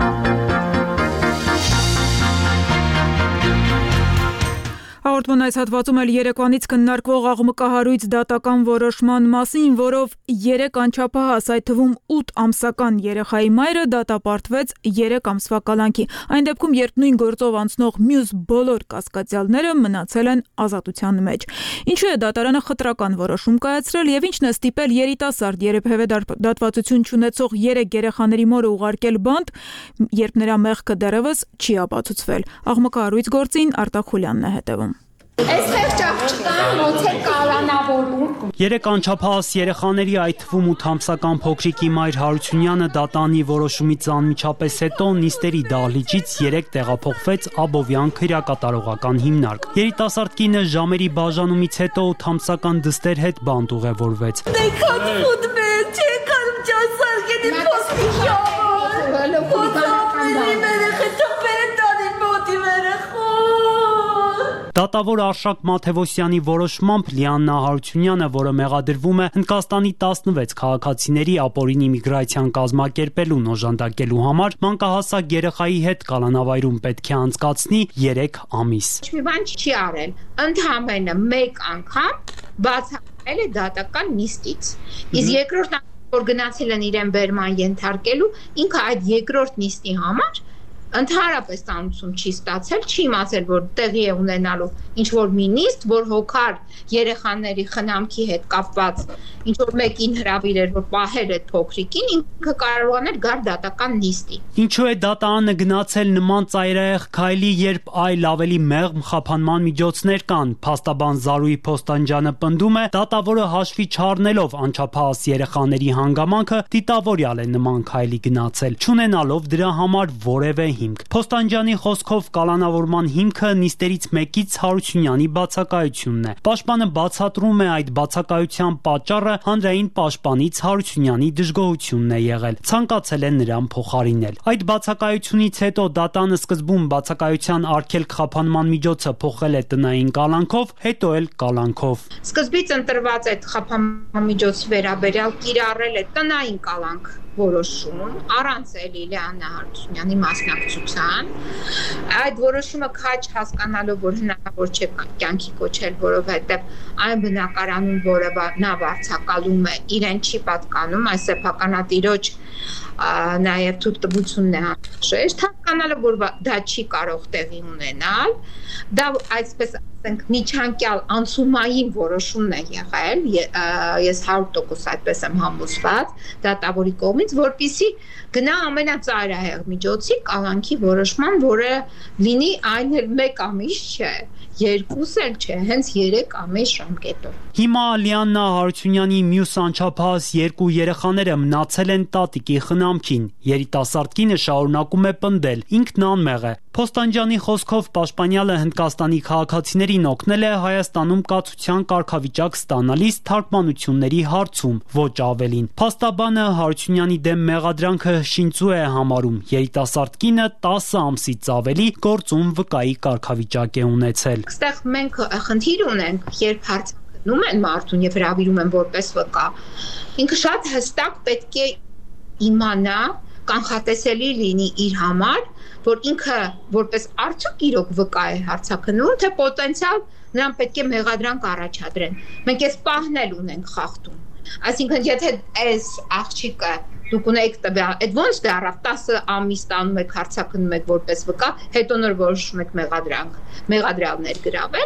Հաղորդման այս հատվածում էլ Երևանից քննարկվող աղմկահարույց դատական որոշման մասին, որով 3 անչափահաս, այդ թվում 8 ամսական երեխայի մայրը դատապարտվեց 3 ամսվա կալանքի։ Այն դեպքում, երբ նույն գործով անցնող մյուս բոլոր կասկածյալները մնացել են ազատության մեջ։ Ինչու է դատարանը խտրական որոշում կայացրել եւ ինչն է ստիպել երիտասարդ երբևէ դատվածություն չունեցող 3 երեխաների մորը ուղարկել բանտ, երբ նրա մեղքը դեռևս չի ապացուցվել։ Աղմկահարույց գործին Արտակ Խուլյանն է հետևում։ Այստեղ ճաղճկան ոնց է կալանավորում։ 3 անչափահաս երեխաների, այդ թվում 8 ամսական փոքրիկի մայր Հարությունյանը դատանի որոշումից անմիջապես հետո նիստերի դահլիճից 3 տեղափոխվեց Աբովյան քրեակատարողական հիմնարկ։ Երիտասարդ կինը ժամերի բաժանումից հետո 8 ամսական դստեր հետ բանտ ուղևորվեց։ Դատավոր Արշակ Մաթևոսյանի որոշմամբ Լիաննա Հարությունյանը, որը մեղադրվում է Հնդկաստանի 16 քաղաքացիների ապօրինի միգրացիան կազմակերպելուն օժանդակելու համար, մանկահասակ երեխայի հետ կալանավայրում պետք է անցկացնի 3 ամիս։ Մի բան չի արել, ընդհանրապես մեկ անգամ բացառել է դատական նիստից։ Իսկ երկրորդ որ գնացել են իրեն բերման ենթարկելու, ինքը այդ երկրորդ նիստի համար ընդհանրապես ծանուցում չի ստացել, չի իմացել, որ տեղի է ունենալու ինչ-որ մի նիստ, որ հոգար երեխաների խնամքի հետ կապված ինչ-որ մեկին հրավիրեր, որ պահեր այդ փոքրիկին, ինքը կարողաներ գալ դատական նիստի։ Ինչու է դատարանը գնացել նման ծայրահեղ քայլի, երբ այլ ավելի մեղմ խափանման միջոցներ կան։ Փաստաբան Զարուհի Փոստանջյանը պնդում է, դատավորը հաշվի չառնելով անչափահաս երեխաների հանգամանքը, դիտավորյալ է նման քայլի գնացել, չունենալով դրա համար որևէ հիմք։ Փոստանջյանի խոսքով կալանավորման հիմքը նիստերից մեկից Հարությունյանի բացակայությունն է։ Պաշտպանը բացատրում է այդ բացակայության պատճառը հանրային պաշտպանից Հարությունյանի դժգոհությունն է եղել, ցանկացել են նրան փոխարինել։ Այդ բացակայությունից հետո դատանը սկզբում բացակայության արգելք խափանման միջոցը փոխել է տնային կալանքով, հետո էլ կալանքով։ Սկզբից ընտրված այդ խափանման միջոցի վերաբերյալ կիրառել է տնային կալանք որոշում առանց Լիաննա Հարությունյանի մասնակցության։ Այդ որոշումը քաչ հասկանալով, որ հնարավոր չէ կյանքի կոչել, որովհետև այն բնակարանում, որը նա վարձակալում է, իրեն չի պատկանում, այս սեփականատիրոջ նաև թույլտվությունն է անհրաժեշտ, հասկանալով, որ դա չի կարող տեղի ունենալ, դա այսպես ասենք միջանկյալ անցումային որոշումն է եղել, ես 100% այդպես եմ համոզված դատավորի կողմից, որպեսզի գնա ամենածայրահեղ միջոցի կալանքի որոշման, որը լինի այն էլ 1 ամիս չէ, 2 էլ չէ, հենց 3 ամիս ժամկետով։ Հիմա Լիաննա Հարությունյանի մյուս անչափահաս 2 երեխաները մնացել են տատիկի խնամքին։ Երիտասարդ կինը շարունակում է պնդել, ինքն անմեղ է։ Փոստանջյանի խոսքով պաշտպանյալը Հնդկաստանի քաղաքացիներին օգնել է Հայաստանում կացության կարգավիճակ ստանալիս թարգմանությունների հարցում, ոչ ավելին։ Փաստաբանը Հարությունյանի դեմ մեղադրանքը շինծու է համարում։ Երիտասարդ կինը 10 ամսից ավելի գործում վկայի կարգավիճակ է ունեցել։ Այստեղ մենք խնդիր ունենք, երբ հարցնում են մարդուն եւ հրավիրում են որպես վկա։ Ինքը շատ հստակ պետք է իմանա, կանխատեսելի լինի իր համար, որ ինքը որպես արդյոք իրոք վկա է հարցաքննում, թե պոտենցիալ նրան պետք է մեղադրանք առաջադրեն։ Մենք այս պահն էլ ունենք խախտում։ Այսինքն, եթե այս աղջիկը դուք ունեք տվյալ, այդ ոնց դեռ 10 ամիս տանում եք հարցաքննում եք որպես վկա, հետո նոր որոշում եք մեղադրյալ ներգրավել,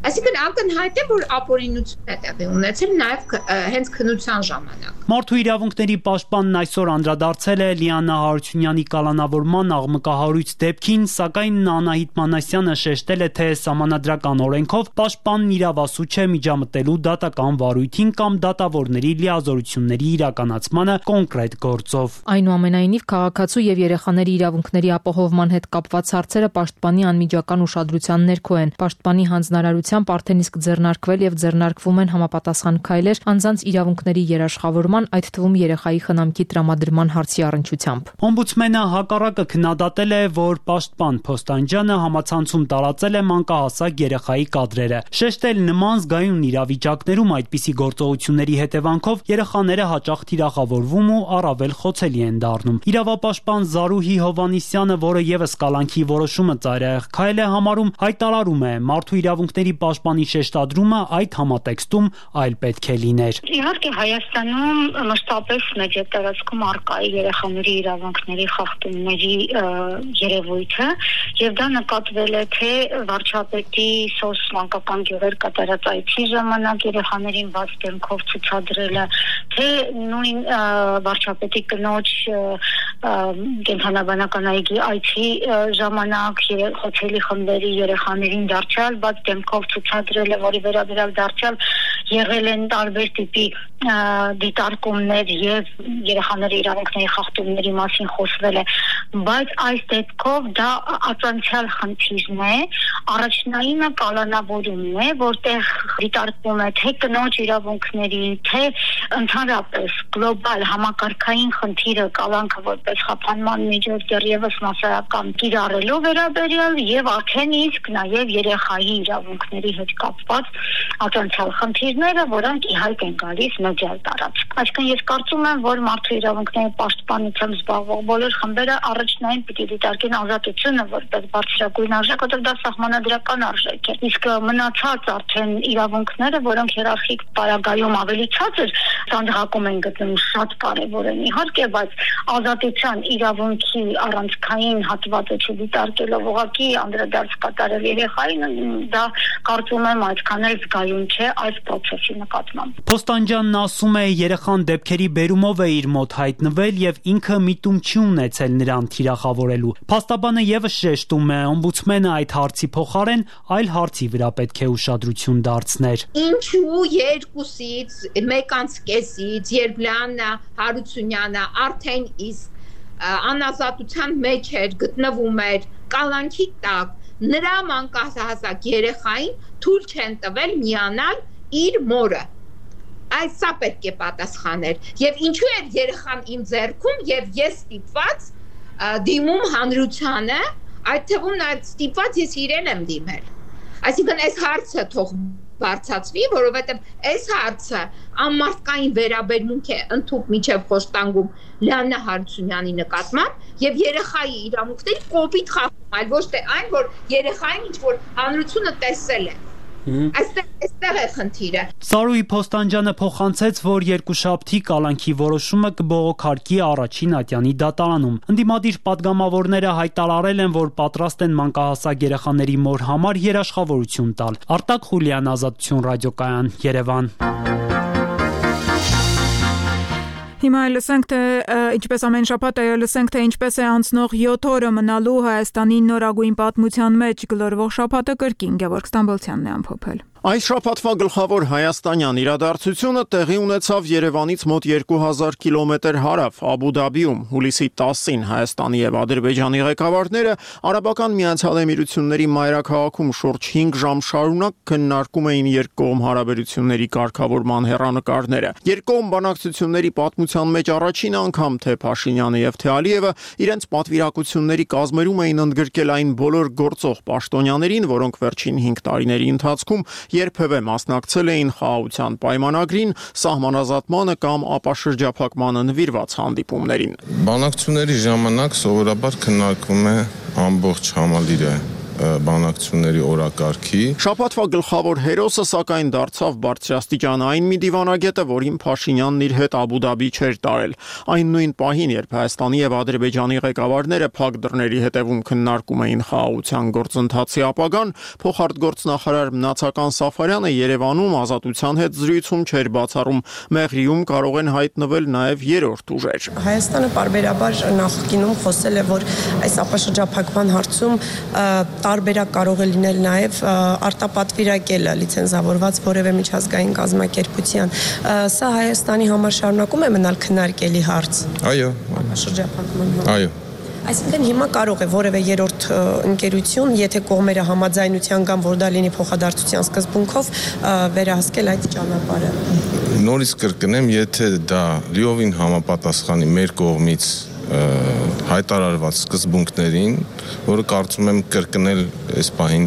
Այսինքն ակնհայտ է, որ ապօրինություն է տեղի ունեցել նաև հենց քննության ժամանակ։ Մարդու իրավունքների պաշտպանն այսօր անդրադարձել է Լիաննա Հարությունյանի կալանավորման աղմկահարույց դեպքին, սակայն Անահիտ Մանասյանը շեշտել է, թե սահմանադրական օրենքով պաշտպանն իրավասու չէ միջամտելու դատական վարույթին կամ դատավորների լիազորությունների իրականացմանը կոնկրետ գործով։ Այնուամենայնիվ, քաղաքացու եւ երեխաների իրավունքների ապահովման հետ կապված հարցերը պաշտպանի անմիջական ուշադրության ներքո են։ Պաշտպանի հանձնարարությամբ արդեն իսկ ձեռնարկվել եւ ձեռնարկվում են համապատասխան քայլեր անձանց իրավունքների երաշխավորման, այդ թվում երեխայի խնամքի տրամադրման հարցի առնչությամբ։ Օմբուդսմենը հակառակը քննադատել է, որ պաշտպան Փոստանջյանը համացանցում տարածել է մանկահասակ երեխայի կադրերը։ Շեշտել նման զգայուն իրավիճակներում այդպիսի գործողությունների հետևանքով երեխաները հաճախ թիրախավորվում ու առավել խոցելի են դառնում։ Իրավապաշտպան Զարուհի Հովանիսյանը, որը եւս կալանքի որոշումը ծայրահեղ քայլ է համարում, հայտարարում է, մարդու իրավունքների պաշտպանի շեշտադրումը այդ համատեքստում այլ պետք է լիներ։ Իհարկե Հայաստանում մշտապես մեծ տարածքում առկա է երեխաների իրավունքների խախտումների երևույթը, եւ դա նկատվել է թե վարչապետի սոս մանկական գյուղեր կատարած այցի ժամանակ երեխաներին բաց դեմքով ցուցադրելը, թե նույն վարչապետի կնոջ կենթանաբանական այգի այցի ժամանակ խոցելի խմբերի երեխաներին դարձյալ բաց դեմքով ցուցադրելը, որի վերաբերյալ դարձյալ եղել են տարբեր տիպի դիտարկումներ եւ երեխաների իրավունքների խախտումների մասին խոսվել է, բայց այս դեպքով դա ածանցյալ խնդիրն է, առաջնայինը կալանավորումն է, որտեղ դիտարկվում է թե կնոջ իրավունքների, թե ընդհանրապես գլոբալ համակարգային խնդիրը կալանքը որպես խափանման միջոց դեռևս մասսայական կիրառելու վերաբերյալ եւ արդեն իսկ նաեւ երեխայի իրավունքների հետ կապված ածանցյալ խնդիրները, որոնք ի հայտ են գալիս մեջալ տարածք։ Այսինքն ես կարծում եմ, որ մարդու իրավունքների պաշտպանությամբ զբաղվող բոլոր խմբերը առաջնային պիտի դիտարկեն ազատությունը որպես բարձրագույն արժեք, որտեղ դա սահմանադրական արժեք է։ Իսկ մնացած արդեն իրավունքները, որոնք հիերարխիկ պարագայում ավելի ցածր ծանրակում են գտնում, շատ կարևոր են իհարկե, բայց ազատության իրավունքի առանցքային հատվածը չդիտարկելով ուղղակի անդրադարձ կատարել երեխային, դա կարծում եմ այդքան էլ զգայուն չէ այս process-ի նկատմամբ։ Փոստանջյանն ասում է, երեխան դեպքերի բերումով է իր մոտ հայտնվել եւ ինքը միտում չի ունեցել նրան թիրախավորելու։ Փաստաբանը եւս շեշտում է, օմբուդսմենը այդ հարցի փոխարեն այլ հարցի վրա պետք է ուշադրություն դարձներ։ Ինչու երկուսից, մեկանցկեսից, երբ Լիաննա Հարությունյանը արդեն իսկ անազատության մեջ էր, գտնվում էր կալանքի տակ, նրա մանկահասակ երեխային թույլ չեն տվել միանալ իր մորը։ Այս սա պետք է պատասխաներ։ Եվ ինչու էր երեխան իմ ձեռքում եւ ես ստիպված դիմում հանրությանը, այդ թվում նաեւ ստիպված ես իրեն եմ դիմել։ Այսինքն այս հարցը թող բարձացվի, որովհետեւ այս հարցը անմարդկային վերաբերմունք է ընդհանուր միջև խոշտանգում Լիաննա Հարությունյանի նկատմամբ եւ երեխայի իրավունքների կոպիտ խախտում, այլ ոչ թե այն, որ երեխային ինչ որ հանրությունը տեսել է։ Այստեղ է խնդիրը։ Զարուհի Փոստանջյանը փոխանցեց, որ երկուշաբթի կալանքի որոշումը կբողոքարկի առաջին ատյանի դատարանում։ Ընդդիմադիր պատգամավորները հայտարարել են, որ պատրաստ են մանկահասակ երեխաների մոր համար երաշխավորություն տալ։ Արտակ Խուլյան, Ազատություն ռադիոկայան, Երևան։ Հիմա լսենք, թե ինչպես ամեն շաբաթ լսենք, թե ինչպես է անցնող 7 օրը մնալու Հայաստանի նորագույն պատմության մեջ գլորվող շաբաթը կրկին Գևորգ Ստամբոլցյանն է ամփոփել։ Այս շաբաթվա գլխավոր հայաստանյան իրադարձությունը տեղի ունեցավ Երևանից մոտ 2000 կիլոմետր հարավ Աբու Դաբիում հուլիսի 10-ին Հայաստանի եւ Ադրբեջանի ղեկավարները Արաբական Միացյալ Էմիրությունների մայրաքաղաքում շուրջ 5 ժամ շարունակ քննարկում էին երկկողմ հարաբերությունների կարգավորման հեռանկարները։ Երկկողմ բանակցությունների պատմության մեջ առաջին անգամ թե Փաշինյանը եւ թե Ալիևը իրենց պատվիրակությունների կազմերում էին ընդգրկել այն բոլոր գործող պաշտոնյաներին, որոնք վերջին 5 տարիների ընթացքում երբևէ մասնակցել էին խաղաղության պայմանագրին, սահմանազատմանը կամ ապաշրջափակմանը նվիրված հանդիպումներին։ Բանակցությունների ժամանակ սովորաբար քննարկվում է ամբողջ համալիրը, բանակցությունների օրակարգի։ Շաբաթվա գլխավոր հերոսը սակայն դարձավ բարձրաստիճանային մի դիվանագետը, որին Փաշինյանն իր հետ Աբու Դաբի չէր տարել։ Այն նույն պահին, երբ Հայաստանի եւ Ադրբեջանի ղեկավարները փակ դռների հետևում քննարկում էին խաղաղության գործընթացի ապագան, փոխարտգործնախարար Մնացական Սաֆարյանը Երևանում Ազատության հետ զրույցում չէր բացառում Մեղրիում կարող են հայտնվել նաեւ երրորդ ուժեր։ Հայաստանը պարբերաբար նախկինում խոսել է, որ այս ապաշրջափակման հարցում տարբերակ կարող է լինել նաեւ արտապատվիրակելը լիցենզավորված որևէ միջազգային կազմակերպության։ Սա Հայաստանի համար շարունակում է մնալ քննարկելի հարց։ Այո։ Ապաշրջափակման հարց։ Այո։ Այսինքն հիմա կարող է որևէ երրորդ ընկերություն, եթե կողմերը համաձայնության կան, որ դա լինի փոխադարձության սկզբունքով, վերահսկել այդ ճանապարհը։ Նորից կրկնեմ, եթե դա լիովին համապատասխանի մեր կողմից հայտարարված սկզբունքներին, որը կարծում եմ կրկնել այս պահին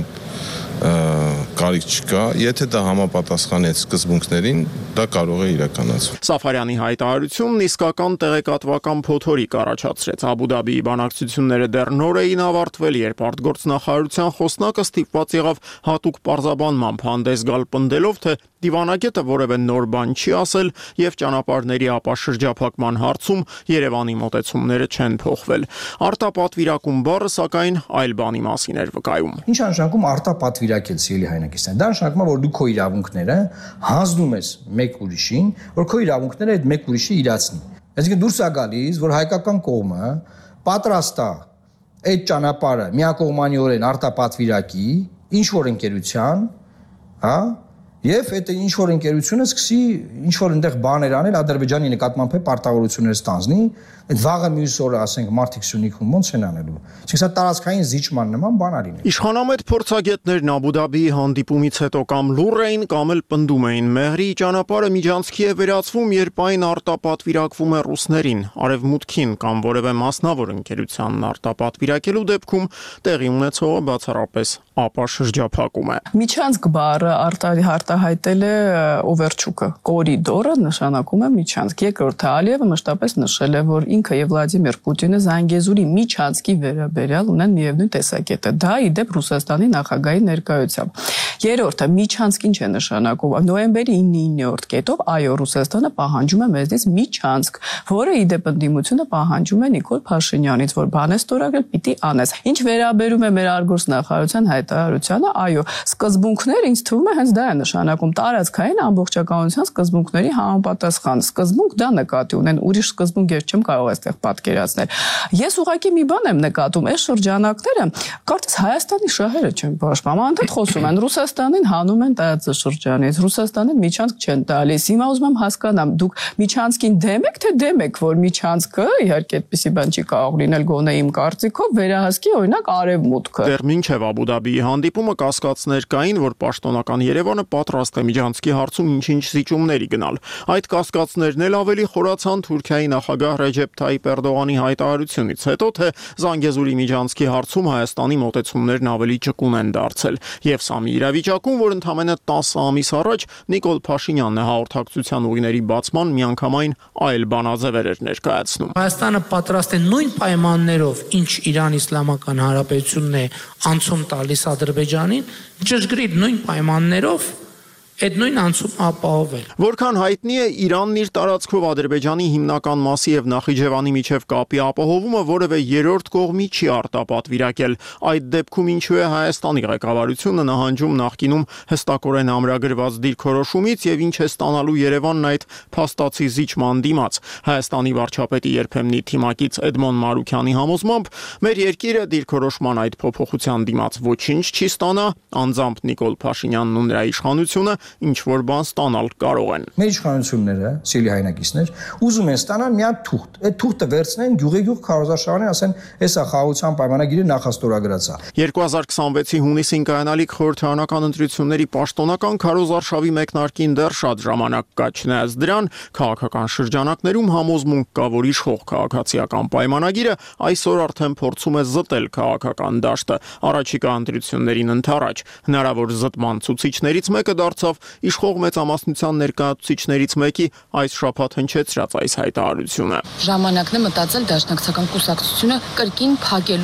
կարիք չկա, եթե դա համապատասխանի այդ սկզբունքներին, դա կարող է իրականացվել։ Սաֆարյանի հայտարարությունն իսկական տեղեկատվական փոթորիկ առաջացրեց։ Աբու Դաբիի բանակցությունները դեռ նոր էին ավարտվել, երբ արտգործնախարարության խոսնակը ստիպված եղավ հատուկ պարզաբանմամբ հանդես գալ պնդելով, թե դիվանագետը որևէ նոր բան չի ասել եւ ճանապարհների ապաշրջափակման հարցում Երևանի մոտեցումները չեն փոխվել։ Արտապատվիրակում բառը սակայն այլ բանի մասին էր վկայում։ Ինչ նշանակում արտապատվիրակել, սիրելի հայրենակիցներ։ Դա նշանակում է, որ դու քո իրավունքները հանձնում ես մեկ ուրիշին, որ քո իրավունքները այդ մեկ ուրիշը իրացնի։ Այսինքն դուրս է գալիս, որ հայկական կողմը պատրաստ է այդ ճանապարհը միակողմանիորեն արտապատվիրակի ինչ որ ընկերության, հա, եւ այդ ինչ որ ընկերությունը սկսի ինչ որ այնտեղ բաներ անել Ադրբեջանի նկատմամբ պարտավորություններ ստանձնի, այդ վաղը մյուս օրը ասենք մարտիկ Սյունիքում ոնց են անելու։ Իսկ սա տարածքային զիջման նման բան արին։ Իշխանամետ փորձագետներն Աբու Դաբիի հանդիպումից հետո կամ լուռ էին, կամ էլ պնդում էին Մեղրիի ճանապարհը միջանցքի է վերածվում, երբ այն արտապատվիրակվում է ռուսներին, արևմուտքին կամ որևէ մասնավոր ընկերությանն արտապատվիրակելու դեպքում տեղի ունեցողը բացառապես ապաշրջափակում է։ Միջանցք բառը արտահայտել է Օվերչուկը։ Կորիդորը նշանակում է միջանցք։ Երկրորդը Ալիևը մշտապես նշել է, որ ինքը եւ Վլադիմիր Պուտինը Զանգեզուրի միջանցքի վերաբերյալ ունեն միևնույն տեսակետը։ Դա ի դեպ Ռուսաստանի նախագահի ներկայությամբ։ Երրորդը միջանցք ինչ է նշանակում։ Նոյեմբերի 9-րդ կետով այո Ռուսաստանը պահանջում է մեզնից միջանցք, որը ի դեպ ընդդիմությունը պահանջում է Նիկոլ Փաշինյանից, որ բան է ստորագրել, պիտի անես։ Ինչ վերաբերում է մեր արտգործնախարարության հայտարարությանը, այո, սկզբունքներ ինձ թվում է հենց դա է նշանակում տարածքային ամբողջականության սկզբունքների համապատասխան։ Սկզբունք դա նկատի ունեն, ուրիշ սկզբունքեր չեմ կարող այստեղ պատկերացնել։ Ես ուղղակի մի բան եմ նկատում, այս շրջանակները կարծես Հայաստանի շահերը չեն պաշտպանում, անդադ խոսում են Ռուսաստանին հանում են տարածաշրջանից, Ռուսաստանին միջանցք չեն տալիս։ Հիմա ուզում եմ հասկանամ, դուք միջանցքին դեմ եք, թե դեմ եք, որ միջանցքը, իհարկե այդպեսի բան չի կարող լինել գոնե իմ կարծիքով, վերահսկի օրինակ արևմուտքը։ Դեռ մինչև Աբու Դաբիի հանդիպումը կասկածներ կային, որ պաշտոնական Երևանը պատրաստ է միջանցքի հարցում ինչ-ինչ զիջումների գնալ։ Այդ կասկածներն էլ ավելի խորացան Թուրքիայի նախագահ Ռեջեփ Թայիպ Էրդողանի հայտարարությունից հետո, թե Զանգեզուրի միջանցքի հարցում Հայաստանի մոտեցումներն ավելի ճկուն են դարձել։ Եվ սա մի իրավիճակում, որ ընդամենը 10 ամիս առաջ Նիկոլ Փաշինյանն է հաղորդակցության ուղիների բացման միանգամայն այլ բանաձևեր էր ներկայացնում։ Հայաստանը պատրաստ է նույն պայմաններով, ինչ Իրան Իսլամական Հանրապետությունն է անցում տալիս Ադրբեջանին, ճշգրիտ նույն պայմաններով այդ նույն անցումը ապահովել։ Որքան հայտնի է, Իրանն իր տարածքով Ադրբեջանի հիմնական մասի եւ Նախիջևանի միջև կապի ապահովումը որևէ երրորդ կողմի չի արտապատվիրակել։ Այդ դեպքում ինչու է Հայաստանի ղեկավարությունը նահանջում նախկինում հստակորեն ամրագրված դիրքորոշումից եւ ինչ է ստանալու Երևանն այդ փաստացի զիջման դիմաց։ Հայաստանի վարչապետի երբեմնի թիմակից Էդմոն Մարուքյանի համոզմամբ մեր երկիրը դիրքորոշման այդ փոփոխության դիմաց ոչինչ չի ստանա, անձամբ Նիկոլ Փաշինյանն ու նրա իշխանությունը ինչ որ բան ստանալ կարող են։ Մեր իշխանությունները, սիրելի հայրենակիցներ, ուզում են ստանալ մի հատ թուղթ։ Այդ թուղթը վերցնեն գյուղի-գյուղ քարոզարշավանին, ասեն, «Էսա խաղաղության պայմանագիրը նախաստորագրած է»։ 2026-ի հունիսին կայանալիք խորհրդարանական ընտրությունների պաշտոնական քարոզարշավի մեկնարկին դեռ շատ ժամանակ կա, չնայած դրան քաղաքական շրջանակներում համոզմունք կա, որ իշխող քաղաքացիական պայմանագիրը այսօր արդեն փորձում է զտել քաղաքական դաշտը։ Առաջիկա ընտրություններին ընդառաջ հնարավոր զտման ցուցիչներից մեկը դարձավ իշխող մեծամասնության ներկայացուցիչներից մեկի այս շաբաթ հնչեցրած այս հայտարարությունը։ Ժամանակն է մտածել դաշնակցական կուսակցությունը կրկին փակելու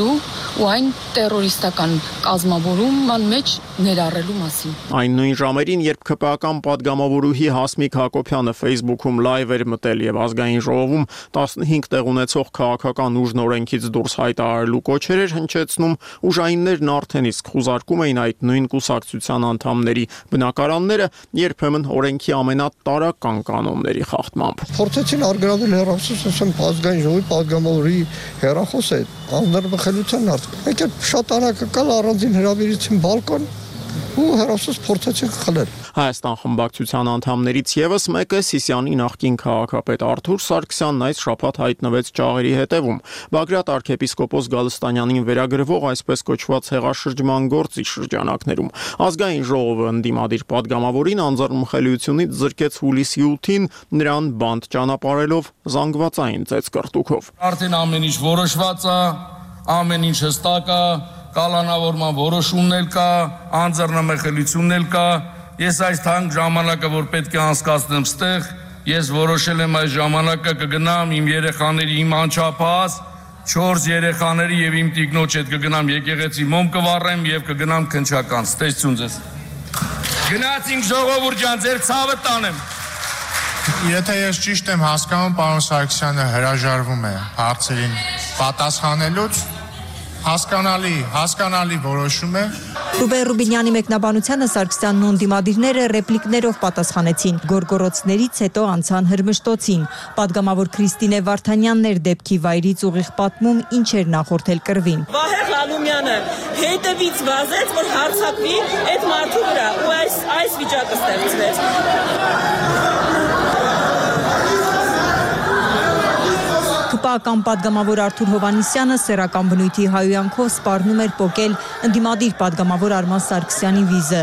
ու այն տերորիստական կազմավորման մեջ ներառելու մասին։ Այն նույն ժամերին, երբ ԿՊԱ-ական падգամավորուհի Հասմիկ Հակոբյանը Facebook-ում լայվ էր մտել եւ ազգային ժողովում 15 տեղ ունեցող քաղաքական ուժն օրենքից դուրս հայտարարելու կոչեր էր հնչեցնում, ուժայիններն արդեն իսկ խուզարկում էին այդ նույն կուսակցության անդամների բնակարանները, երբեմն օրենքի ամենատարրական կանոնների խախտմամբ։ Փորձեցին արգելել հեռախոսության ազգային ժողովի падգամավորի հեռախոսը անձնարբխելության հարց։ Մեկ էլ շատ անակնկալ առանձին հրավիրեցին բալկոն ու հեռախոս փորձեցին խլել։ Հայաստան խմբակցության անդամներից եւս մեկը Սիսիանի նախկին քաղաքապետ Արթուր Սարգսյանն այս շաբաթ հայտնվեց ճաղերի հետևում։ Բագրատ arczepiskopos Գալստանյանին վերագրվող այսպես կոչված հեղաշրջման գործի շրջանակներում ազգային ժողովը ընդդիմադիր падգամավորին անձեռնմխելիությունից զրկեց հուլիսի 8-ին նրան բանտ ճանապարհելով զանգվածային ծեծկռտուքով։ Արդեն ամեն ինչ որոշված է, ամեն ինչ հստակ է, կալանավորման որոշումն էլ կա, անձեռնմխելիությունն էլ կա։ Ես այս թանկ ժամանակը, որ պետք է անցկացնեմ ստեղ, ես որոշել եմ այս ժամանակը կգնամ իմ երեխաների, իմ անչափահաս 4 երեխաների եւ իմ տիկնոջ հետ կգնամ եկեղեցի մոմ կվառեմ եւ կգնամ քնչական։ Ստեցություն ձեզ։ Գնացինք ժողովուրդ ջան, ձեր ցավը տանեմ։ Եթե ես ճիշտ եմ հասկանում, պարոն Սարգսյանը հրաժարվում է հարցերին պատասխանելուց, հասկանալի որոշում է։ Ռուբեն Ռուբինյանի մեկնաբանությանը Սարգսյանն ու ընդդիմադիրները ռեպլիկներով պատասխանեցին, գորգորոցներից հետո անցան հրմշտոցին։ Պատգամավոր Քրիստինե Վարդանյանն էր դեպքի վայրից ուղիղ պատմում, ինչ էր նախորդել կռվին։ Վահե Ղալումյանը հետևից վազեց, որ հարձակվի այդ մարդու վրա, ու այս վիճակը ստեղծվեց։ ԿՊԱ-ական падգամավոր Արթուր Հովհաննիսյանը սեռական բնույթի հայհոյանքով սպառնում էր պոկել ընդդիմադիր падգամավոր Արման Սարգսյանի վիզը։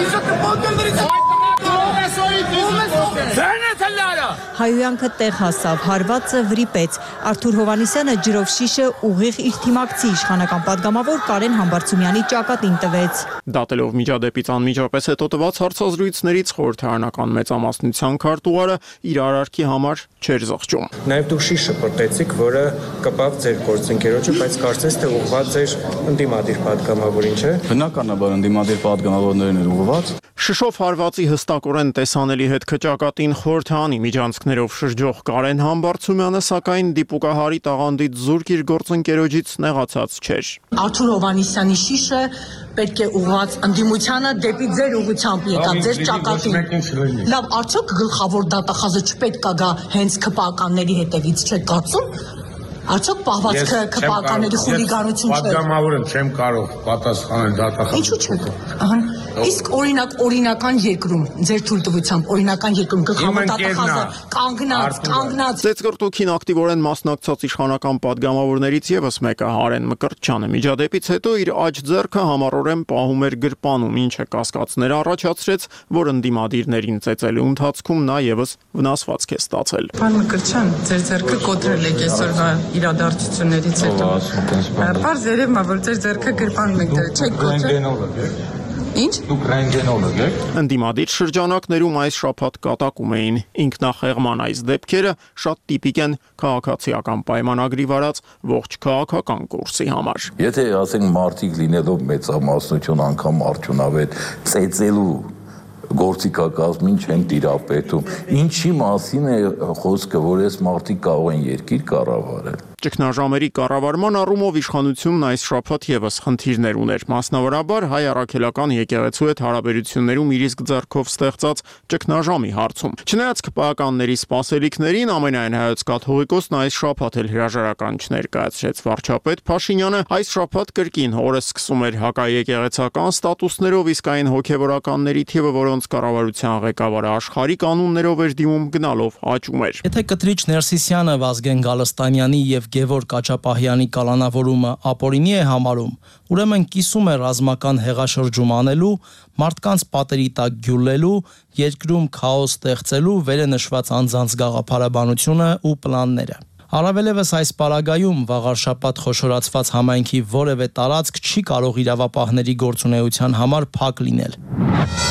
Հայհոյանքը տեղ հասավ, հարվածը վրիպեց։ Արթուր Հովհաննիսյանը ջրով շիշը ուղիղ իր թիմակցի իշխանական падգամավոր Կարեն Համբարձումյանի ճակատին տվեց։ Դատելով միջադեպից անմիջապես հետո տված հարցազրույցներից խորհրդարանական մեծամասնության քարտուղարը իր արարքի համար չէր զղջում։ Նաև դուք շիշը պրտեցիք, որը կպավ ձեր գործընկերոջը, բայց կարծես թե ուղղված էր ընդդիմադիր падգամավորին, չէ՞։ Բնականաբար ընդդիմադիր падգամավորներն էր ուղղված։ Շշով հարվածի հստակորեն տեսանելի հետ քճակատին խորհրդանի միջանցքներով շրջող Կարեն Համբարձումյանը սակայն դիպուկահարի տաղանդից զուրկ իր գործընկերոջից նեղացած չէր։ Արթուր Հովհաննիսյանի շիշը պետք է ուղղված ընդդիմությանը դեպի ձեր ուղղությամբ եկավ, ձեր ճակատին։ Լավ, արդյոք գլխավոր դատախազը չպետք է գա հենց ԿՊԱ-ականների հետևից, չէ՞ կարծում։ Արդյոք պահվածքը ԿՊԱ-ականների խուլիգանություն չէ։ Պատգամավորը չեմ կարող պատասխանել դատախազը։ Ինչու՞ չէ։ Իսկ օրինական երկրում, ձեր թույլտվությամբ օրինական երկրում գլխավոր դատախազը կանգնած։ Ծեծկռտուքին ակտիվորեն մասնակցած իշխանական падգամավորներից եւս մեկը Հարեն Մկրտչյանը միջադեպից հետո իր աջ ձեռքը համառորեն պահում էր գրպանում, ինչը կասկածներ առաջացրեց, որ ընդդիմադիրներին ծեծելու ընթացքում նա եւս վնասվածք է ստացել։ Պարոն Մկրտչյան, ձեր ձեռքը կոտրել եք այսօրվա իրադարձություններից հետո։ Պարզ երևում է, որ ձեր ձեռքը գրպանում եք դրել, չեք կոտրել։ Ինչ? Դուք ռենտգենոլոգ եք։ Ընդդիմադիր շրջանակներում այս շաբաթ կատակում էին ինքնախեղման այս դեպքերը շատ տիպիկ են քաղաքացիական պայմանագրի վարած ողջ քաղաքական կուրսի համար։ Եթե ասենք մարդիկ լինելով մեծամասնություն անգամ արդյունավետ ծեծելու գործիքակազմին չեն տիրապետում, ինչի մասին է խոսքը, որ այս մարդիկ կարող են երկիր կառավարել։ Ճգնաժամերի կառավարման առումով իշխանությունն այս շաբաթ եւս խնդիրներ ուներ, մասնավորաբար հայ առաքելական եկեղեցու հետ հարաբերություններում իր իսկ ձեռքով ստեղծած ճգնաժամի հարցում։ Չնայած ԿՊԱ-ականների սպասելիքներին, ամենայն հայոց կաթողիկոսն այս շաբաթ էլ հրաժարական չներկայացրեց վարչապետ Փաշինյանը, այս շաբաթ կրկին օրը սկսում էր հակաեկեղեցական ստատուսներով, իսկ այն հոգեվորականների թիվը, որոնց կառավարության ղեկավարը աշխարհի կանոններով էր դիմում, գնալով աճում էր։ Եթե Կտրիչ Ներսիսյանը Վազգեն Գալստանյանի եւ Գևորգ Կաչապահյանի կալանավորումը ապօրինի է համարում, ուրեմն կիսում է ռազմական հեղաշրջում անելու, մարդկանց պատերի տակ գյուլելու, երկրում քաոս ստեղծելու վերը նշված անձանց գաղափարաբանությունը ու պլանները։ Առավելևս այս պարագայում վաղարշաբաթ խոշորացված համայնքի որևէ տարածք չի կարող իրավապահների գործունեության համար փակ լինել։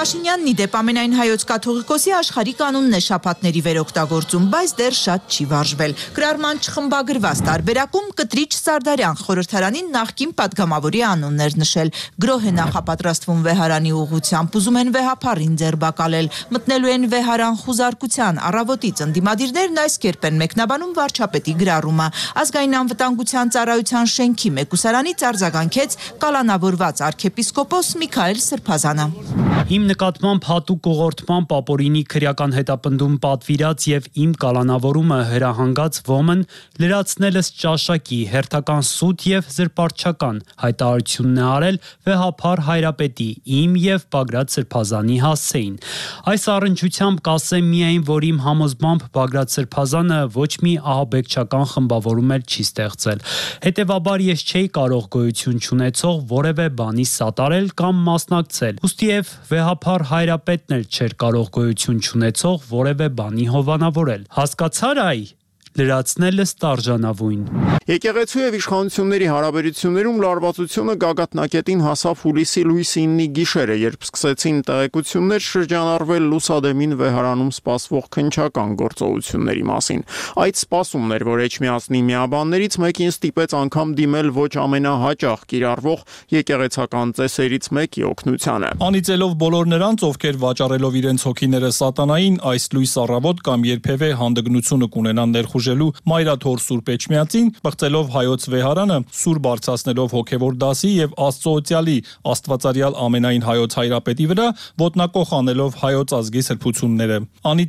Փաշինյանն ի դեպ ամենայն հայոց կաթողիկոսի աշխարհի կանոնն է շաբաթների վերօգտագործում, բայց դեռ շատ չի վարժվել։ Գրառման չխմբագրված տարբերակում Կտրիչ Սարդարյան խորհրդարանին նախկին падգամավորի անունն էր նշել։ Գրոհ է նախապատրաստվում վեհարանի ուղղությամբ, ուզում են վեհապարին ձերբակալել, մտնելու են վեհարան խուզարկության, առավոտից ընդդիմադիրներն այս կերպ են մեկնաբանում վարչապետի գրառումը։ Ազգային անվտանգության ծառայության շենքի մեկուսարանից արձագանքեց կալանավորված arczepiskopos Միքայել Սրբազանը։ Իմ նկատմամբ հատուկ ուղղորդման ապօրինի քրեական հետապնդում պատվիրած եւ իմ կալանավորումը հրահանգած ոմն լրացնելս ճաշակի հերթական սուտ եւ զրպարտչական հայտարարությունն է արել վեհապար հայրապետի իմ եւ Բագրատ Սրբազանի հասցեին։ Այս առնչությամբ կասեմ միայն, որ իմ համոզմամբ Բագրատ Սրբազանը ոչ մի ահաբեկչական խմբավորում էլ չի ստեղծել։ Հետևաբար ես չէի կարող գոյություն չունեցող որևէ բանի սատարել կամ մասնակցել։ Ուստիև վեհապար հայրապետն էլ չէր կարող գոյություն չունեցող որևէ բանի հովանավորել։ Հասկացար այ լրացնելս տարժանավույն։ Եկեղեցու եւ իշխանությունների հարաբերություններում լարվածությունը գագաթնակետին հասավ հուլիսի լույս 9-ի գիշերը, երբ սկսեցին տեղեկություններ շրջանառվել Լուսադեմին վեհարանում սպասվող քննչական գործողությունների մասին։ Այդ սպասումն էր, որ Էջմիածնի միաբաններից մեկին ստիպեց անգամ դիմել ոչ ամենահաճախ կիրառվող եկեղեցական ծեսերից մեկի օգնությանը։ Անիծելով բոլոր նրանց, ովքեր վաճառելով իրենց հոգիները սատանային, այս լույս առավոտ կամ երբևէ հանդգնությունը կունենան ներխուժելու Մայրաթոր Սուրբ Էջմիածին, բղծելով հայոց վեհարանը, սուր բարձրացնելով հոգևոր դասի եւ Աստծոծյալի Աստվածարյալ ամենայն հայոց հայրապետի վրա, ոտնակոխ անելով հայոց ազգի սրբությունները։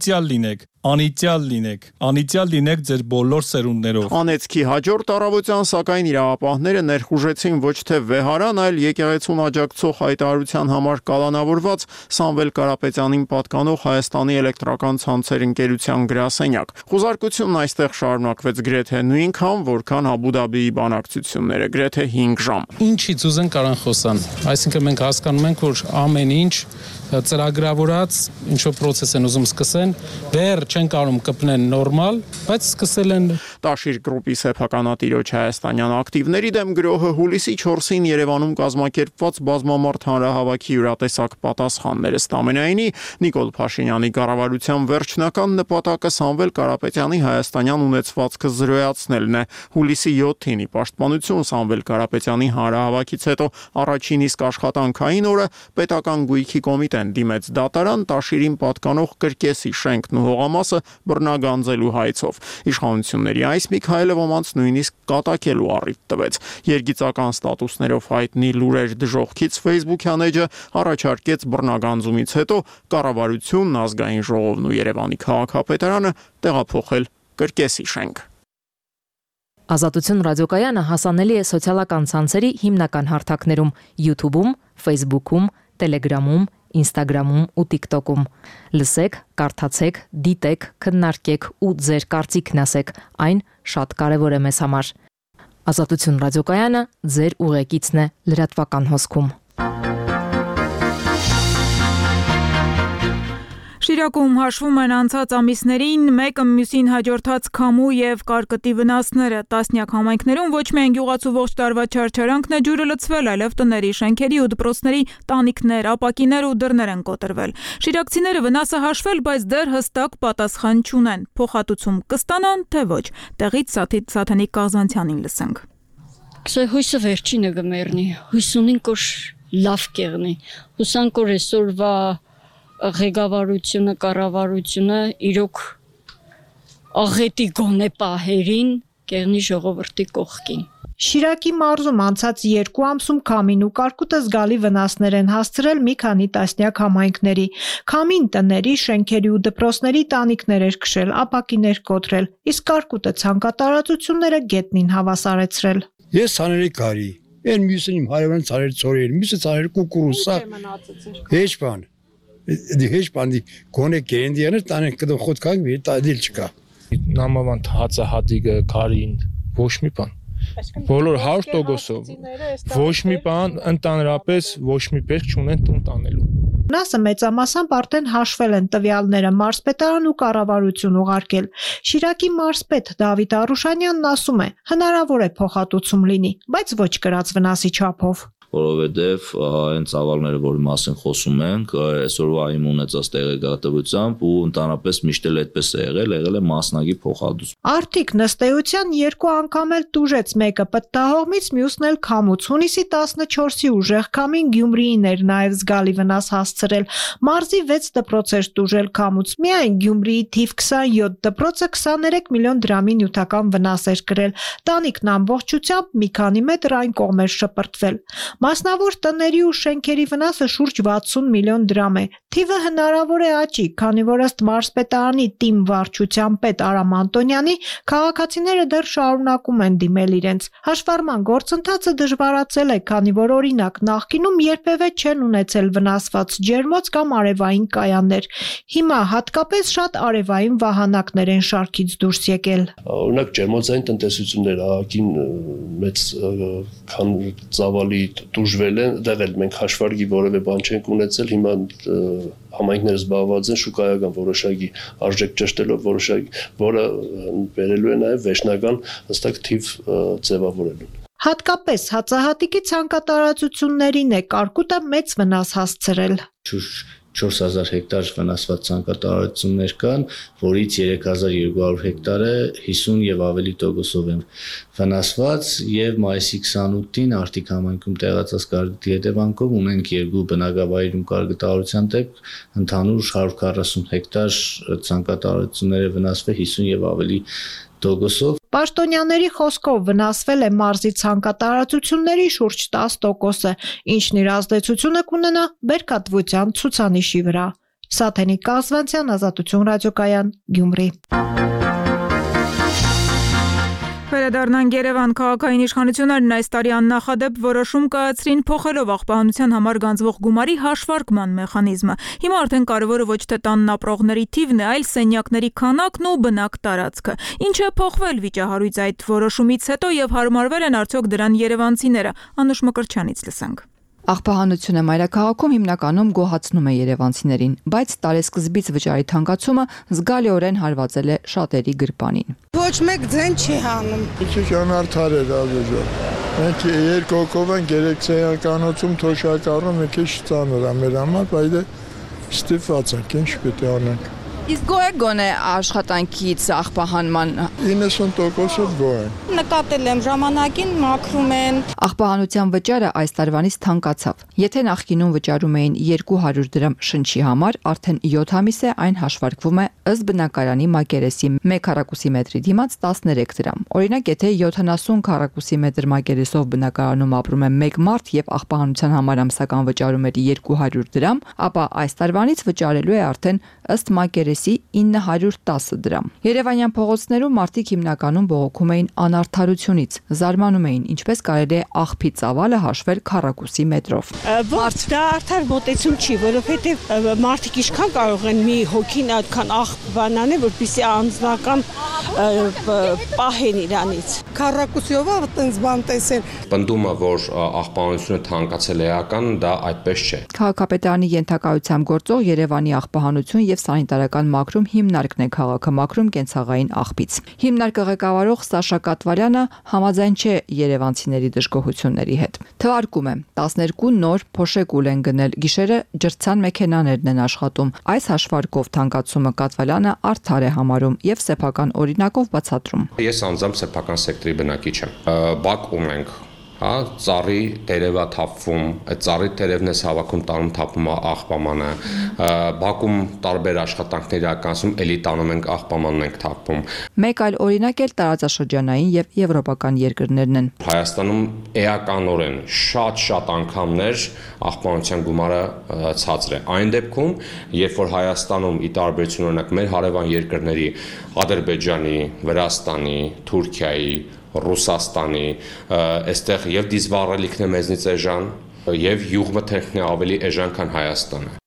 Անիծյալ լինեք ձեր բոլոր սերունդներով։ Անեծքի հաջորդ առավոտյան սակայն իրավապահները ներխուժեցին ոչ թե վեհարան, այլ եկեղեցուն աջակցող հայտարարության համար կալանավորված Սամվել Կարապետյանին պատկանող Հայաստանի էլեկտրական ցանցեր ընկերության գրասենյակ։ Խուզարկությունն այստեղ շարունակվեց գրեթե նույնքան, որքան Աբու Դաբիի բանակցությունները, գրեթե 5 ժամ։ Ինչից ուզեն կարան խոսան։ Այսինքն մենք հասկանում ենք, որ ամեն ինչ ծրագրավորած ինչ-որ process են ուզում սկսեն, դեռ չեն կարող կպնեն նորմալ, բայց սկսել են։ Տաշիր գրուպի սեփականատիրոջ հայաստանյան ակտիվների դեմ գրոհը հուլիսի 4-ին Երևանում կազմակերպված բազմամարդ հանրահավաքի յուրատեսակ պատասխաններ ըստ ամենայնի Նիկոլ Փաշինյանի կառավարության վերջնական նպատակը Սամվել Կարապետյանի հայաստանյան ունեցվածքը զրոյացնելն է։ Հուլիսի 7-ին ի պաշտպանություն Սամվել Կարապետյանի հանրահավաքից հետո առաջին իսկ աշխատանքային օրը պետական գույքի կոմիտեն դիմեց դատարան Տաշիրին պատկանող կրկեսի շենքն ու հողամասը բռնագանձելու հայցով։ Իշխանությունների այս Միքայելը ոմանց նույնիսկ կատակելու առիթ տվեց։ Երգիծական ստատուսներով հայտնի լուրեր դժողքից Facebook-յան էջը առաջարկեց բռնագանձումից հետո կառավարությունն, ազգային ժողովն ու Երևանի քաղաքապետարանը տեղափոխել կրկեսի շենք։ Ազատություն ռադիոկայանը հասանելի է սոցիալական ցանցերի հիմնական հարթակներում՝ YouTube-ում, Facebook-ում, Telegram-ում, Instagram-ում ու TikTok-ում։ Լսեք, կարդացեք, դիտեք, քննարկեք ու ձեր կարծիքն ասեք, այն շատ կարևոր է մեզ համար։ Ազատություն ռադիոկայանը ձեր ուղեկիցն է լրատվական հոսքում։ Շիրակում հաշվում են անցած ամիսներին մեկը մյուսին հաջորդած քամու եւ կարկտի վնասները։ Տասնյակ համայնքներում ոչ միայն գյուղացու ողջ տարվա չարչարանքն է ջուրը լցվել, այլև տների, շենքերի ու դպրոցների տանիքներ, ապակիներ ու դռներ են կոտրվել։ Շիրակցիները վնասը հաշվել, բայց դեռ հստակ պատասխան չունեն։ Փոխհատուցում կստանան, թե ոչ։ Տեղից Սաթենիկ Կաղզանցյանին լսենք։ Հույսը վերջինը գմեռնի։ Հույս ունենք, որ լավ կեղնի։ Հուսանք, որ այսօրվա ղեկավարությունը, կառավարությունը իրոք աղետի գոնե պահերին կեղնի ժողովրդի կողքին։ Շիրակի մարզում անցած 2 ամսում քամին ու կարկուտը զգալի վնասներ են հասցրել մի քանի տասնյակ համայնքների։ Քամին տների, շենքերի ու դպրոցների տանիքներ էր քշել, ապակիներ կոտրել, իսկ կարկուտը ցանկատարածությունները գետնին հավասարեցրել։ Ես ցաների կարի, այն մյուսին իմ հարևան ցարեր ծորեր, մյուսը ցարեր կուկուրուսա։ Հեչ բանի գոնե կերենդիանը տանեն կդո խոթքան մի տադիլ չկա։ Նամավան հացը հատիկը կարին ոչ մի բան։ Բոլոր 100%-ով ոչ մի բան ընդհանրապես ոչ մի պես չունեն տուն տանելու։ Վնասը մեծամասամբ արդեն հաշվել են տվյալները մարզպետարան ու կառավարություն ուղարկել։ Շիրակի մարզպետ Դավիթ Արուշանյանն ասում է, հնարավոր է փոխհատուցում լինի, բայց ոչ կրած վնասի չափով։ որովհետև այն ծավալները, որի մասին խոսում ենք, այսօրվա իմ ունեցած տեղեկատվությամբ ու ընդհանրապես միշտ էլ այդպես է եղել է մասնագի փոխհատուցում։ Արթիկ նստեյության 2 անգամ էլ տուժեց, մեկը պտտահողմից, մյուսն էլ քամուց։ Հունիսի 14-ի ուժեղ քամին Գյումրիին էր նաև զգալի վնաս հասցրել։ Մարզի 6 դպրոց էր տուժել քամուց։ Միայն Գյումրիի թիվ 27 դպրոցը 23 միլիոն դրամի նյութական վնաս էր կրել։ Տանիքն ամբողջությամբ մի քանի մետր այն կողմ էր շպրտվել։ Մասնավոր տների ու շենքերի վնասը շուրջ 60 միլիոն դրամ է։ Թիվը հնարավոր է աճի, քանի որ ըստ մարզպետարանի ՏԻՄ վարչության պետ Արամ Անտոնյանի քաղաքացիները դեռ շարունակում են դիմել իրենց։ Հաշվառման գործընթացը դժվարացել է, քանի որ օրինակ նախկինում երբևէ չեն ունեցել վնասված ջերմոց կամ արևային կայաններ։ Հիմա հատկապես շատ արևային վահանակներ են շարքից դուրս եկել։ Օրինակ ջերմոցային տնտեսություններ ահագին մեծ քան ծավալի դժվել են, դեռ էլ մենք հաշվարկի որևէ բան չենք ունեցել, հիմա համայնքները զբաղված են շուկայական որոշակի արժեք ճշտելով որոշակի, որը բերելու է նաև վերջնական հստակ թիվ ձևավորելուն։ Հատկապես հացահատիկի ցանկատարածություններին է կարկուտը մեծ վնաս հասցրել։ 4000 հեկտար վնասված ցանկատարածություններ կան, որից 3200 հեկտարը 50 եւ ավելի տոկոսով են վնասված եւ մայիսի 28-ին Արթիկ համայնքում տեղացած կարկուտի հետևանքով ունենք 2 բնակավայրում կարկուտարության դեպք, ընդհանուր 140 հեկտար ցանկատարածությունները վնասվել 50 եւ ավելի տոկոսով։ Պաշտոնյաների խոսքով վնասվել է մարզի ցանկատարածությունների շուրջ 10%-ը, ինչն իր ազդեցությունը կունենա բերքատվության ցուցանիշի վրա։ Սաթենիկ Կազվանցյան, Ազատություն ռադիոկայան, Գյումրի։ Վերադառնանք Երևան, քաղաքային իշխանություններն այս տարի աննախադեպ որոշում կայացրին փոխելով աղբահանության համար գանձվող գումարի հաշվարկման մեխանիզմը։ Հիմա արդեն կարևորը ոչ թե տանն ապրողների թիվն է, այլ սենյակների քանակն ու բնակ տարածքը։ Ինչ է փոխվել վիճահարույց այդ որոշումից հետո եւ հարմարվել են արդյոք դրան երևանցիները։ Անուշ Մկրտչյանից լսենք։ Աղբահանությունը մայրաքաղաքում հիմնականում գոհացնում է երևանցիներին, բայց տարեսկզբից վճարի թանկացումը զգալիորեն հարվածել է շատերի գրպանին։ Ոչ մեկ ձեն չի հանում։ Քիչ անարդար է դաժան։ Մենք 2 հոգով ենք երեքցեականոցում թոշակառում, մի քիչ ծանր է մեր համար, բայց ստիպված ենք, ինչ պետք է անենք։ Իսկ գոհ եք գոնե աշխատանքից աղբահանման 90%-ով գոհ եմ։ Նկատել եմ ժամանակին մաքրում են։ Աղբահանության վճարը այս տարվանից թանկացավ։ Եթե նախկինում վճարում էին 200 դրամ շնչի համար, արդեն 7 ամիս է այն հաշվարկվում է ըստ բնակարանի մակերեսի 1 քառակուսի մետրի դիմաց 13 դրամ։ Օրինակ, եթե 70 քառակուսի մետր մակերեսով բնակարանում ապրում է 1 մարդ եւ աղբահանության համար ամսական վճարում էր 200 դրամ, ապա այս տարվանից վճարելու է արդեն ըստ մակերեսի 910 դրամ։ Երևանյան փողոցներում մարդիկ հիմնականում բողոքում էին անարդարությունից, զարմանում էին, ինչպես կարելի է աղբի ծավալը հաշվել քառակուսի մետրով։ Ոչ, դա արդար մոտեցում չի, որովհետև մարդիկ ինչքան կարող են մի հոգին այդքան աղբան անել, որպեսզի անձնական պահեն իրանից։ Քառակուսիով այդպես բան տեսել։ Պնդումը, որ աղբահանությունը թանկացել է էական, դա այդպես չէ։ Քաղաքապետարանի ենթակայությամբ գործող Երևանի աղբահանություն եւ սանիտարական մաքրում հիմնարկն է քաղաքը մաքրում կենցաղային աղբից։ Հիմնարկը ղեկավարող Սաշա Կատվարյանը համաձայն չէ երևանցիների դժգոհությունների հետ։ Թվարկում է 12 նոր փոշեկուլ են գնել, գիշերը ջրցան մեքենաներն են աշխատում։ Այս հաշվարկով թանկացումը Կատվարյանը արդար է համարում եւ սեփական օրինակով բացատրում։ Ես անձամբ սեփական սեկտորի բնակիչ եմ։ Բակ ունենք ծառի տերևա թափվում, այդ ծառի տերևն է հավաքում տանում թափում աղբամանը, բակում տարբեր աշխատանքներ իրականացում, էլի տանում ենք աղբամանն ենք թափվում։ Մեկ այլ օրինակ էլ տարածաշրջանային եւ եվրոպական երկրներն են։ Հայաստանում էականորեն շատ անգամներ աղբանության գումարը ցածր է։ Այն դեպքում, երբ որ Հայաստանում ի տարբերություն օրինակ մեր հարևան երկրների Ադրբեջանի, Վրաստանի, Թուրքիայի, Ռուսաստանի, այստեղ եւ դիզվառելիքն է մեզնից էժան, եւ յուղմթերքն է ավելի էժան, քան Հայաստանը։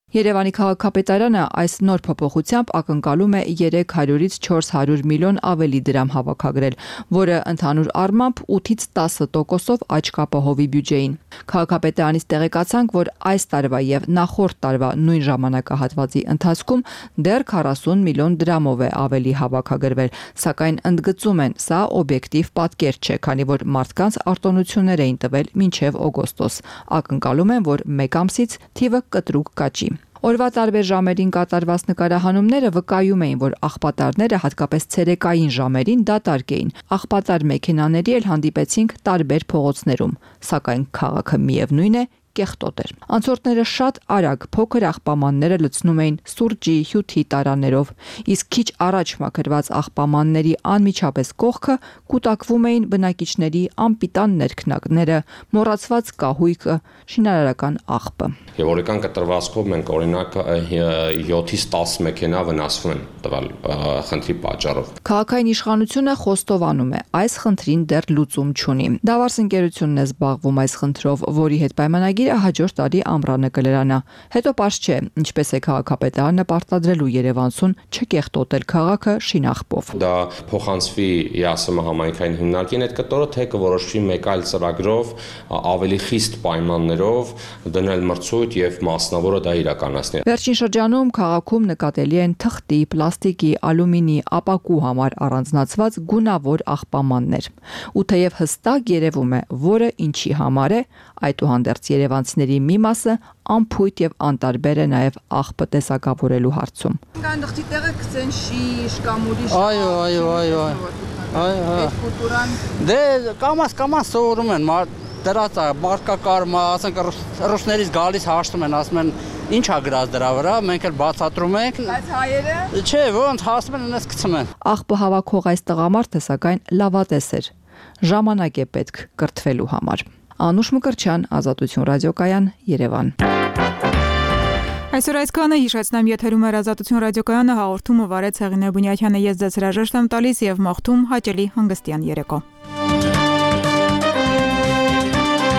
Երևանի քաղաքապետարանը այս նոր փոփոխությամբ ակնկալում է 300-ից 400 միլիոն ավելի դրամ հավաքագրել, որը ընդհանուր առմամբ 8-ից 10%-ով աճ կապահովի բյուջեին։ Քաղաքապետարանից տեղեկացանք, որ այս տարվա եւ նախորդ տարվա նույն ժամանակահատվածի ընթացքում դեռ 40 միլիոն դրամով է ավելի հավաքագրվել, սակայն ընդգծում են, սա օբյեկտիվ պատկեր չէ, քանի որ մարդկանց արտոնություններ էին տվել մինչև օգոստոս։ Ակնկալում են, որ մեկ ամսից թիվը կտրուկ կաճի։ Օրվա տարբեր ժամերին կատարված նկարահանումները վկայում էին, որ աղբատարները հատկապես ցերեկային ժամերին դատարկ էին։ Աղբատար մեքենաների էլ հանդիպեցինք տարբեր փողոցներում, սակայն քաղաքը միևնույն է կեղտոտ էր։ Անցորդները շատ արագ փոքր աղբամանները լցնում էին սուրճի, հյութի տարաներով, իսկ քիչ առաջ մաքրված աղբամանների անմիջապես կողքը կուտակվում էին բնակիչների անպիտան ներքնակները, մոռացված կահույքը, շինարարական աղբը։ Եվ օրական կտրվածքով մենք օրինակ 7-ից 10 մեքենա վնասվում են տվյալ խնդրի պատճառով։ Քաղաքային իշխանությունը խոստովանում է, այս խնդրին դեռ լուծում չունի։ Դավարս ընկերությունն է զբաղվում այս խնդրով, որի հետ պայմանագիրը հաջորդ տարի ամռանը կլրանա։ Հետո պարզ չէ, ինչպես է քաղաքապետարանը պարտադրելու Երևանցուն չկեղտոտել քաղաքը շինաղբով։ Դա փոխանցվի ԵԱՍՄ համայնքային հիմնարկին այդ կտորը, թե կորոշվի մեկ այլ ծրագրով ավելի խիստ պայմաններով դնել մրցույթ եւ մասնավորը դա իրականացնել։ Վերջին շրջանում քաղաքում նկատելի են թղթի, պլաստիկի, ալումինի, ապակու համար առանձնացված գունավոր աղբամաններ։ Ու թեև հստակ երևում է, որը ինչի համար է, այդուհանդերձ երևանցիների մի մասը անփույթ եւ անտարբեր է նաեւ աղբը տեսակավորելու հարցում։ Կան դղթի տեղը գցեն շիշ կամ ուրիշ։ Այո։ Այդ կուլտուրան դե կամաց սովորում են, դրած է մարկակարմա, ասենք ռուսներից գալիս հաշտում են, ասում են ինչ ա գրած դրա վրա, մենք էլ բացատրում ենք։ Բայց հայերը։ Չէ, ոնց հասնում են այնպես գցում են։ Աղբը հավաքող այս տղամարդը սակայն լավատես էր։ Ժամանակ է պետք կրթվելու համար։ Անուշ Մկրտչյան, Ազատություն ռադիոկայան, Երևան։ Այսօր այսքանը, հիշեցնեմ, եթերում էր Ազատություն ռադիոկայանը, հաղորդումը վարեց Հեղինե Բունյաթյանը, ես ձեզ հրաժեշտ եմ տալիս եւ մաղթում հաճելի հանգստյան երեկո։